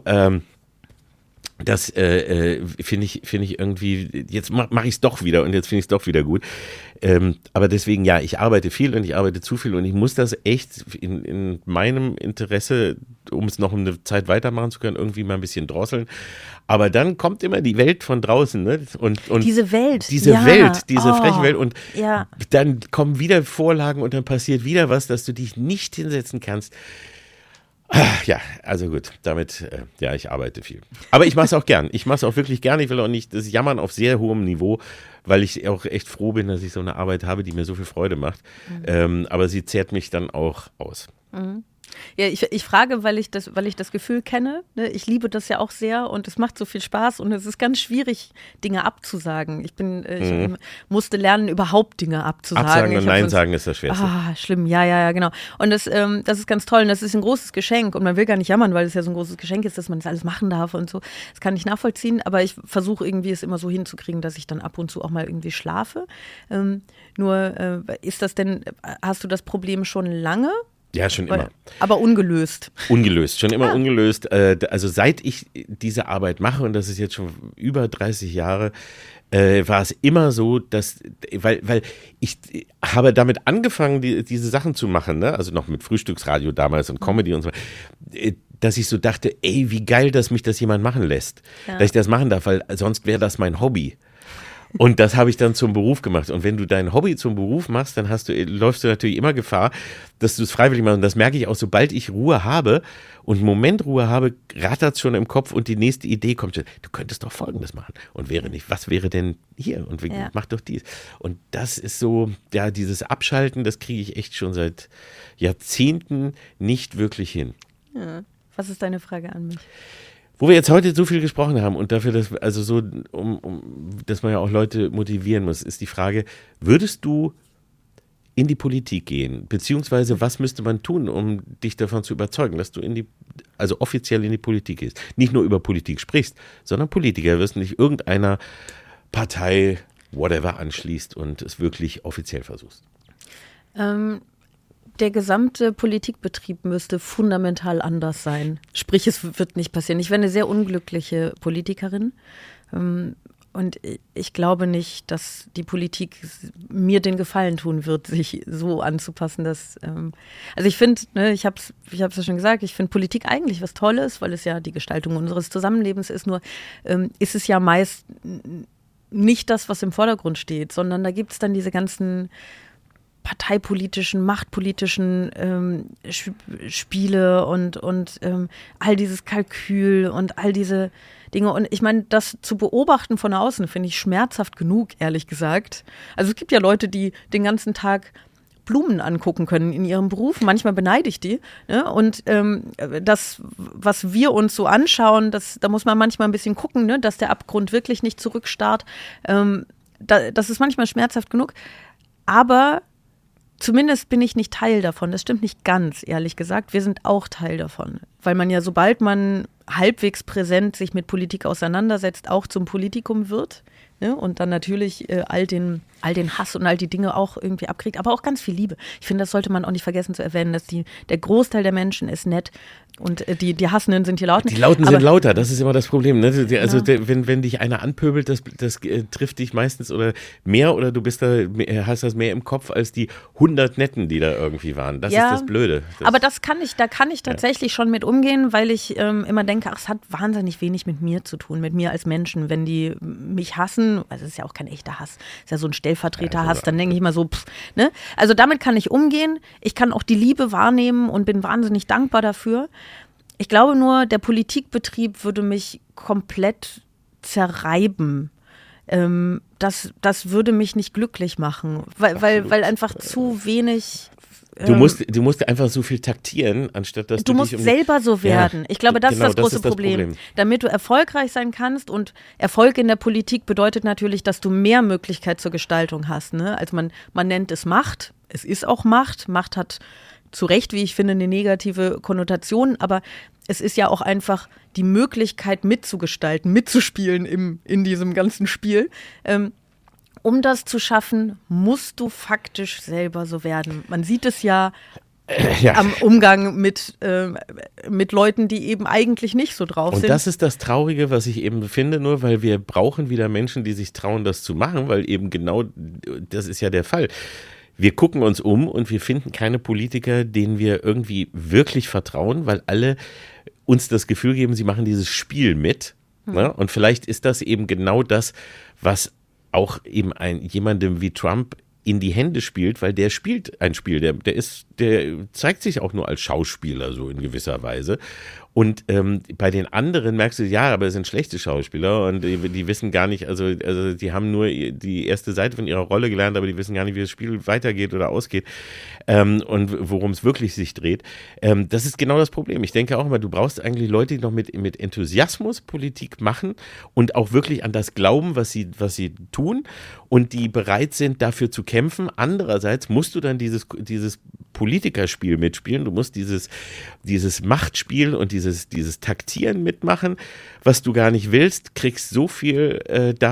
das finde ich irgendwie, jetzt mache ich es doch wieder und jetzt finde ich es doch wieder gut. Aber deswegen, ja, ich arbeite viel und ich arbeite zu viel und ich muss das echt in meinem Interesse, um es noch eine Zeit weitermachen zu können, irgendwie mal ein bisschen drosseln. Aber dann kommt immer die Welt von draußen, ne? Und diese Welt. Diese freche Welt und dann kommen wieder Vorlagen und dann passiert wieder was, dass du dich nicht hinsetzen kannst. Ja, also gut, damit, ich arbeite viel. Aber ich mache es auch gern. Ich mache es auch wirklich gern. Ich will auch nicht das Jammern auf sehr hohem Niveau, weil ich auch echt froh bin, dass ich so eine Arbeit habe, die mir so viel Freude macht. Aber sie zehrt mich dann auch aus. Mhm. Ja, ich frage, weil ich das Gefühl kenne. Ne? Ich liebe das ja auch sehr und es macht so viel Spaß und es ist ganz schwierig, Dinge abzusagen. Ich musste lernen, überhaupt Dinge abzusagen. Absagen und Nein sagen ist das Schwerste. Schlimm, ja, genau. Und das ist ganz toll und das ist ein großes Geschenk und man will gar nicht jammern, weil es ja so ein großes Geschenk ist, dass man das alles machen darf und so. Das kann ich nachvollziehen, aber ich versuche irgendwie es immer so hinzukriegen, dass ich dann ab und zu auch mal irgendwie schlafe. Ist das denn, hast du das Problem schon lange? Ja, schon immer. Aber ungelöst. Ungelöst, schon immer ungelöst. Also seit ich diese Arbeit mache, und das ist jetzt schon über 30 Jahre, war es immer so, weil ich habe damit angefangen, diese Sachen zu machen, ne? Also noch mit Frühstücksradio damals und Comedy und so, dass ich so dachte, ey, wie geil, dass mich das jemand machen lässt. Ja. Dass ich das machen darf, weil sonst wäre das mein Hobby. Und das habe ich dann zum Beruf gemacht. Und wenn du dein Hobby zum Beruf machst, dann läufst du natürlich immer Gefahr, dass du es freiwillig machst. Und das merke ich auch, sobald ich Ruhe habe und einen Moment Ruhe habe, rattert es schon im Kopf und die nächste Idee kommt schon. Du könntest doch Folgendes machen. Und was wäre denn hier? Und mach doch dies. Und das ist so, ja, dieses Abschalten, das kriege ich echt schon seit Jahrzehnten nicht wirklich hin. Ja. Was ist deine Frage an mich? Wo wir jetzt heute so viel gesprochen haben und dafür, dass dass man ja auch Leute motivieren muss, ist die Frage, würdest du in die Politik gehen? Beziehungsweise was müsste man tun, um dich davon zu überzeugen, dass du also offiziell in die Politik gehst? Nicht nur über Politik sprichst, sondern Politiker wirst, nicht irgendeiner Partei, whatever, anschließt und es wirklich offiziell versuchst. Der gesamte Politikbetrieb müsste fundamental anders sein. Sprich, es wird nicht passieren. Ich wäre eine sehr unglückliche Politikerin. Und ich glaube nicht, dass die Politik mir den Gefallen tun wird, sich so anzupassen, dass also ich finde, ne, ich hab's ja schon gesagt, ich finde Politik eigentlich was Tolles, weil es ja die Gestaltung unseres Zusammenlebens ist, nur ist es ja meist nicht das, was im Vordergrund steht, sondern da gibt es dann diese ganzen parteipolitischen, machtpolitischen Spiele und all dieses Kalkül und all diese Dinge. Und ich meine, das zu beobachten von außen finde ich schmerzhaft genug, ehrlich gesagt. Also es gibt ja Leute, die den ganzen Tag Blumen angucken können in ihrem Beruf. Manchmal beneide ich die. Ne? Und das, was wir uns so anschauen, da muss man manchmal ein bisschen gucken, ne? Dass der Abgrund wirklich nicht zurückstarrt. Das ist manchmal schmerzhaft genug. Aber zumindest bin ich nicht Teil davon. Das stimmt nicht ganz, ehrlich gesagt. Wir sind auch Teil davon. Weil man ja, sobald man halbwegs präsent sich mit Politik auseinandersetzt, auch zum Politikum wird. Ne? Und dann natürlich all den Hass und all die Dinge auch irgendwie abkriegt. Aber auch ganz viel Liebe. Ich finde, das sollte man auch nicht vergessen zu erwähnen, dass der Großteil der Menschen ist nett. Und die Hassenden sind die Lauten. Die Lauten sind lauter, das ist immer das Problem. Ne? Also wenn dich einer anpöbelt, das trifft dich meistens oder du hast das mehr im Kopf als die 100 Netten, die da irgendwie waren. Das ist das Blöde. Da kann ich tatsächlich schon mit umgehen, weil ich immer denke, ach, es hat wahnsinnig wenig mit mir zu tun, mit mir als Menschen. Wenn die mich hassen, also es ist ja auch kein echter Hass, es ist ja so ein Stellvertreterhass, dann denke ich immer so, ne? Also damit kann ich umgehen. Ich kann auch die Liebe wahrnehmen und bin wahnsinnig dankbar dafür. Ich glaube nur, der Politikbetrieb würde mich komplett zerreiben. Das würde mich nicht glücklich machen, weil einfach zu wenig. Du musst einfach so viel taktieren, anstatt dass du musst selber so werden. Ich glaube, das ist das große Problem. Damit du erfolgreich sein kannst, und Erfolg in der Politik bedeutet natürlich, dass du mehr Möglichkeit zur Gestaltung hast. Ne? Also man nennt es Macht. Es ist auch Macht. Macht hat zu Recht, wie ich finde, eine negative Konnotation, aber es ist ja auch einfach die Möglichkeit mitzugestalten, mitzuspielen in diesem ganzen Spiel. Um das zu schaffen, musst du faktisch selber so werden. Man sieht es ja am Umgang mit Leuten, die eben eigentlich nicht so drauf sind. Und das ist das Traurige, was ich eben finde, nur weil wir brauchen wieder Menschen, die sich trauen, das zu machen, weil eben genau das ist ja der Fall. Wir gucken uns um und wir finden keine Politiker, denen wir irgendwie wirklich vertrauen, weil alle uns das Gefühl geben, sie machen dieses Spiel mit. Ne? Und vielleicht ist das eben genau das, was auch eben jemandem wie Trump in die Hände spielt, weil der spielt ein Spiel, der zeigt sich auch nur als Schauspieler so in gewisser Weise. Und bei den anderen merkst du, ja, aber es sind schlechte Schauspieler und die wissen gar nicht, also die haben nur die erste Seite von ihrer Rolle gelernt, aber die wissen gar nicht, wie das Spiel weitergeht oder ausgeht und worum es wirklich sich dreht. Das ist genau das Problem. Ich denke auch immer, du brauchst eigentlich Leute, die noch mit Enthusiasmus Politik machen und auch wirklich an das glauben, was sie tun und die bereit sind, dafür zu kämpfen. Andererseits musst du dann dieses Politikerspiel mitspielen. Du musst dieses Machtspiel und dieses Taktieren mitmachen, was du gar nicht willst, kriegst so viel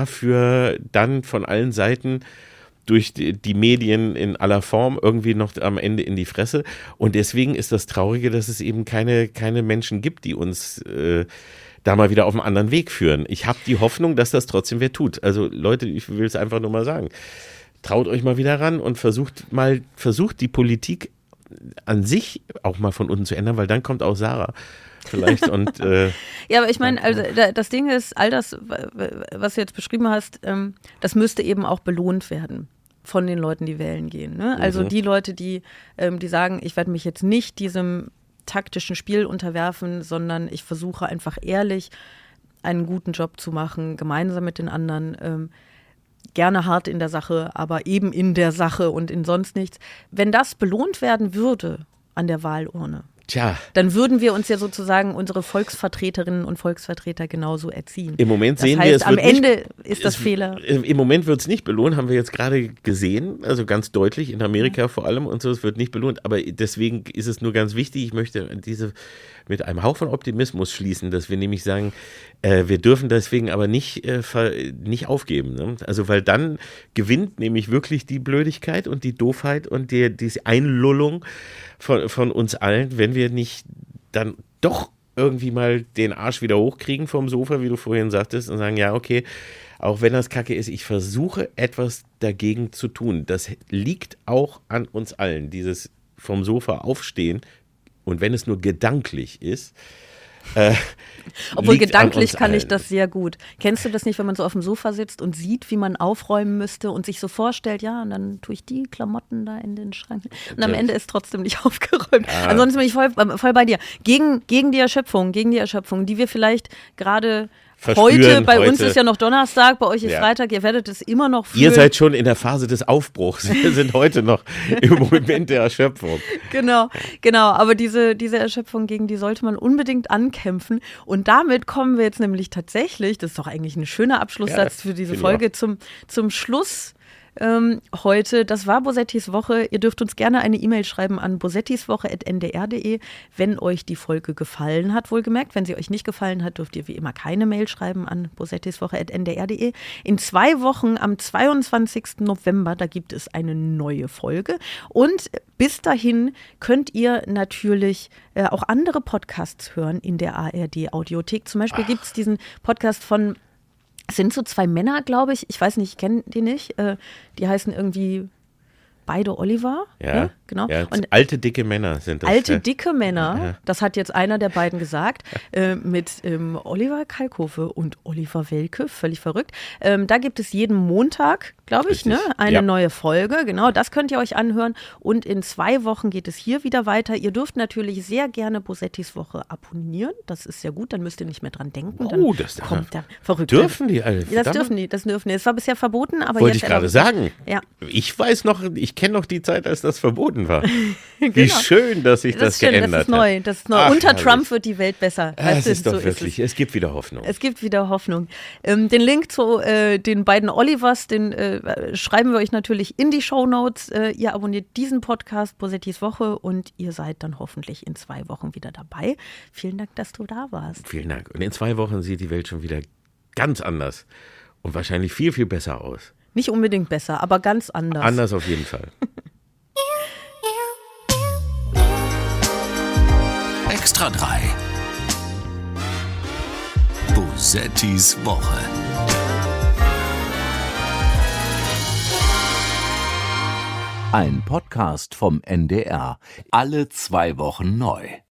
dafür dann von allen Seiten durch die Medien in aller Form irgendwie noch am Ende in die Fresse. Und deswegen ist das Traurige, dass es eben keine Menschen gibt, die uns da mal wieder auf einen anderen Weg führen. Ich habe die Hoffnung, dass das trotzdem wer tut. Also Leute, ich will es einfach nur mal sagen. Traut euch mal wieder ran und versucht die Politik an sich auch mal von unten zu ändern, weil dann kommt auch Sarah vielleicht und ja, aber ich meine, also das Ding ist, all das, was du jetzt beschrieben hast, das müsste eben auch belohnt werden von den Leuten, die wählen gehen. Ne? Also die Leute, die sagen, ich werde mich jetzt nicht diesem taktischen Spiel unterwerfen, sondern ich versuche einfach ehrlich einen guten Job zu machen, gemeinsam mit den anderen, gerne hart in der Sache, aber eben in der Sache und in sonst nichts. Wenn das belohnt werden würde an der Wahlurne, dann würden wir uns ja sozusagen unsere Volksvertreterinnen und Volksvertreter genauso erziehen. Im Moment sehen wir, es am Ende ist das Fehler. Im Moment wird es nicht belohnt, haben wir jetzt gerade gesehen, also ganz deutlich in Amerika vor allem und so, es wird nicht belohnt, aber deswegen ist es nur ganz wichtig, ich möchte mit einem Hauch von Optimismus schließen, dass wir nämlich sagen, wir dürfen deswegen aber nicht aufgeben. Ne? Also weil dann gewinnt nämlich wirklich die Blödigkeit und die Doofheit und diese Einlullung von uns allen, wenn wir nicht dann doch irgendwie mal den Arsch wieder hochkriegen vom Sofa, wie du vorhin sagtest, und sagen, ja, okay, auch wenn das Kacke ist, ich versuche etwas dagegen zu tun. Das liegt auch an uns allen, dieses vom Sofa aufstehen. Und wenn es nur gedanklich ist, obwohl gedanklich kann ich das sehr gut. Kennst du das nicht, wenn man so auf dem Sofa sitzt und sieht, wie man aufräumen müsste und sich so vorstellt, ja, und dann tue ich die Klamotten da in den Schrank. Und am Ende ist trotzdem nicht aufgeräumt. Ja. Ansonsten bin ich voll bei dir. Gegen die Erschöpfung, die wir vielleicht gerade heute, bei uns ist ja noch Donnerstag, bei euch ist Freitag, ihr werdet es immer noch fühlen. Ihr seid schon in der Phase des Aufbruchs. Wir sind heute noch im Moment der Erschöpfung. Genau. Aber diese Erschöpfung, gegen die sollte man unbedingt ankämpfen. Und damit kommen wir jetzt nämlich tatsächlich, das ist doch eigentlich ein schöner Abschlusssatz für diese Folge, zum Schluss heute. Das war Bosettis Woche. Ihr dürft uns gerne eine E-Mail schreiben an bosettiswoche@ndr.de, wenn euch die Folge gefallen hat, wohlgemerkt. Wenn sie euch nicht gefallen hat, dürft ihr wie immer keine Mail schreiben an bosettiswoche@ndr.de. In 2 Wochen, am 22. November, da gibt es eine neue Folge. Und bis dahin könnt ihr natürlich auch andere Podcasts hören in der ARD-Audiothek. Zum Beispiel gibt es diesen Podcast von Es sind so 2 Männer, glaube ich. Ich weiß nicht, ich kenne die nicht. Die heißen irgendwie Beide Oliver. Ja, genau. Ja, und alte, dicke Männer sind das. Alte, dicke Männer, das hat jetzt einer der beiden gesagt, mit Oliver Kalkofe und Oliver Welke, völlig verrückt. Da gibt es jeden Montag, glaube ich, eine neue Folge. Genau, das könnt ihr euch anhören. Und in 2 Wochen geht es hier wieder weiter. Ihr dürft natürlich sehr gerne Bosettis Woche abonnieren. Das ist sehr gut, dann müsst ihr nicht mehr dran denken. Dann das kommt der verrückte. Dürfen die alle? Das dürfen die. Es war bisher verboten, aber wollte jetzt ich gerade sagen. Ja. Ich kenne noch die Zeit, als das verboten war. Genau. Wie schön, dass sich das geändert hat. Das ist neu. Ach, unter Trump wird die Welt besser. Es ist doch wirklich, es gibt wieder Hoffnung. Es gibt wieder Hoffnung. Den Link zu den beiden Olivers, den schreiben wir euch natürlich in die Shownotes. Ihr abonniert diesen Podcast, Bosettis Woche, und ihr seid dann hoffentlich in 2 Wochen wieder dabei. Vielen Dank, dass du da warst. Vielen Dank. Und in 2 Wochen sieht die Welt schon wieder ganz anders und wahrscheinlich viel, viel besser aus. Nicht unbedingt besser, aber ganz anders. Anders auf jeden Fall. Extra 3. Bosettis Woche. Ein Podcast vom NDR. Alle 2 Wochen neu.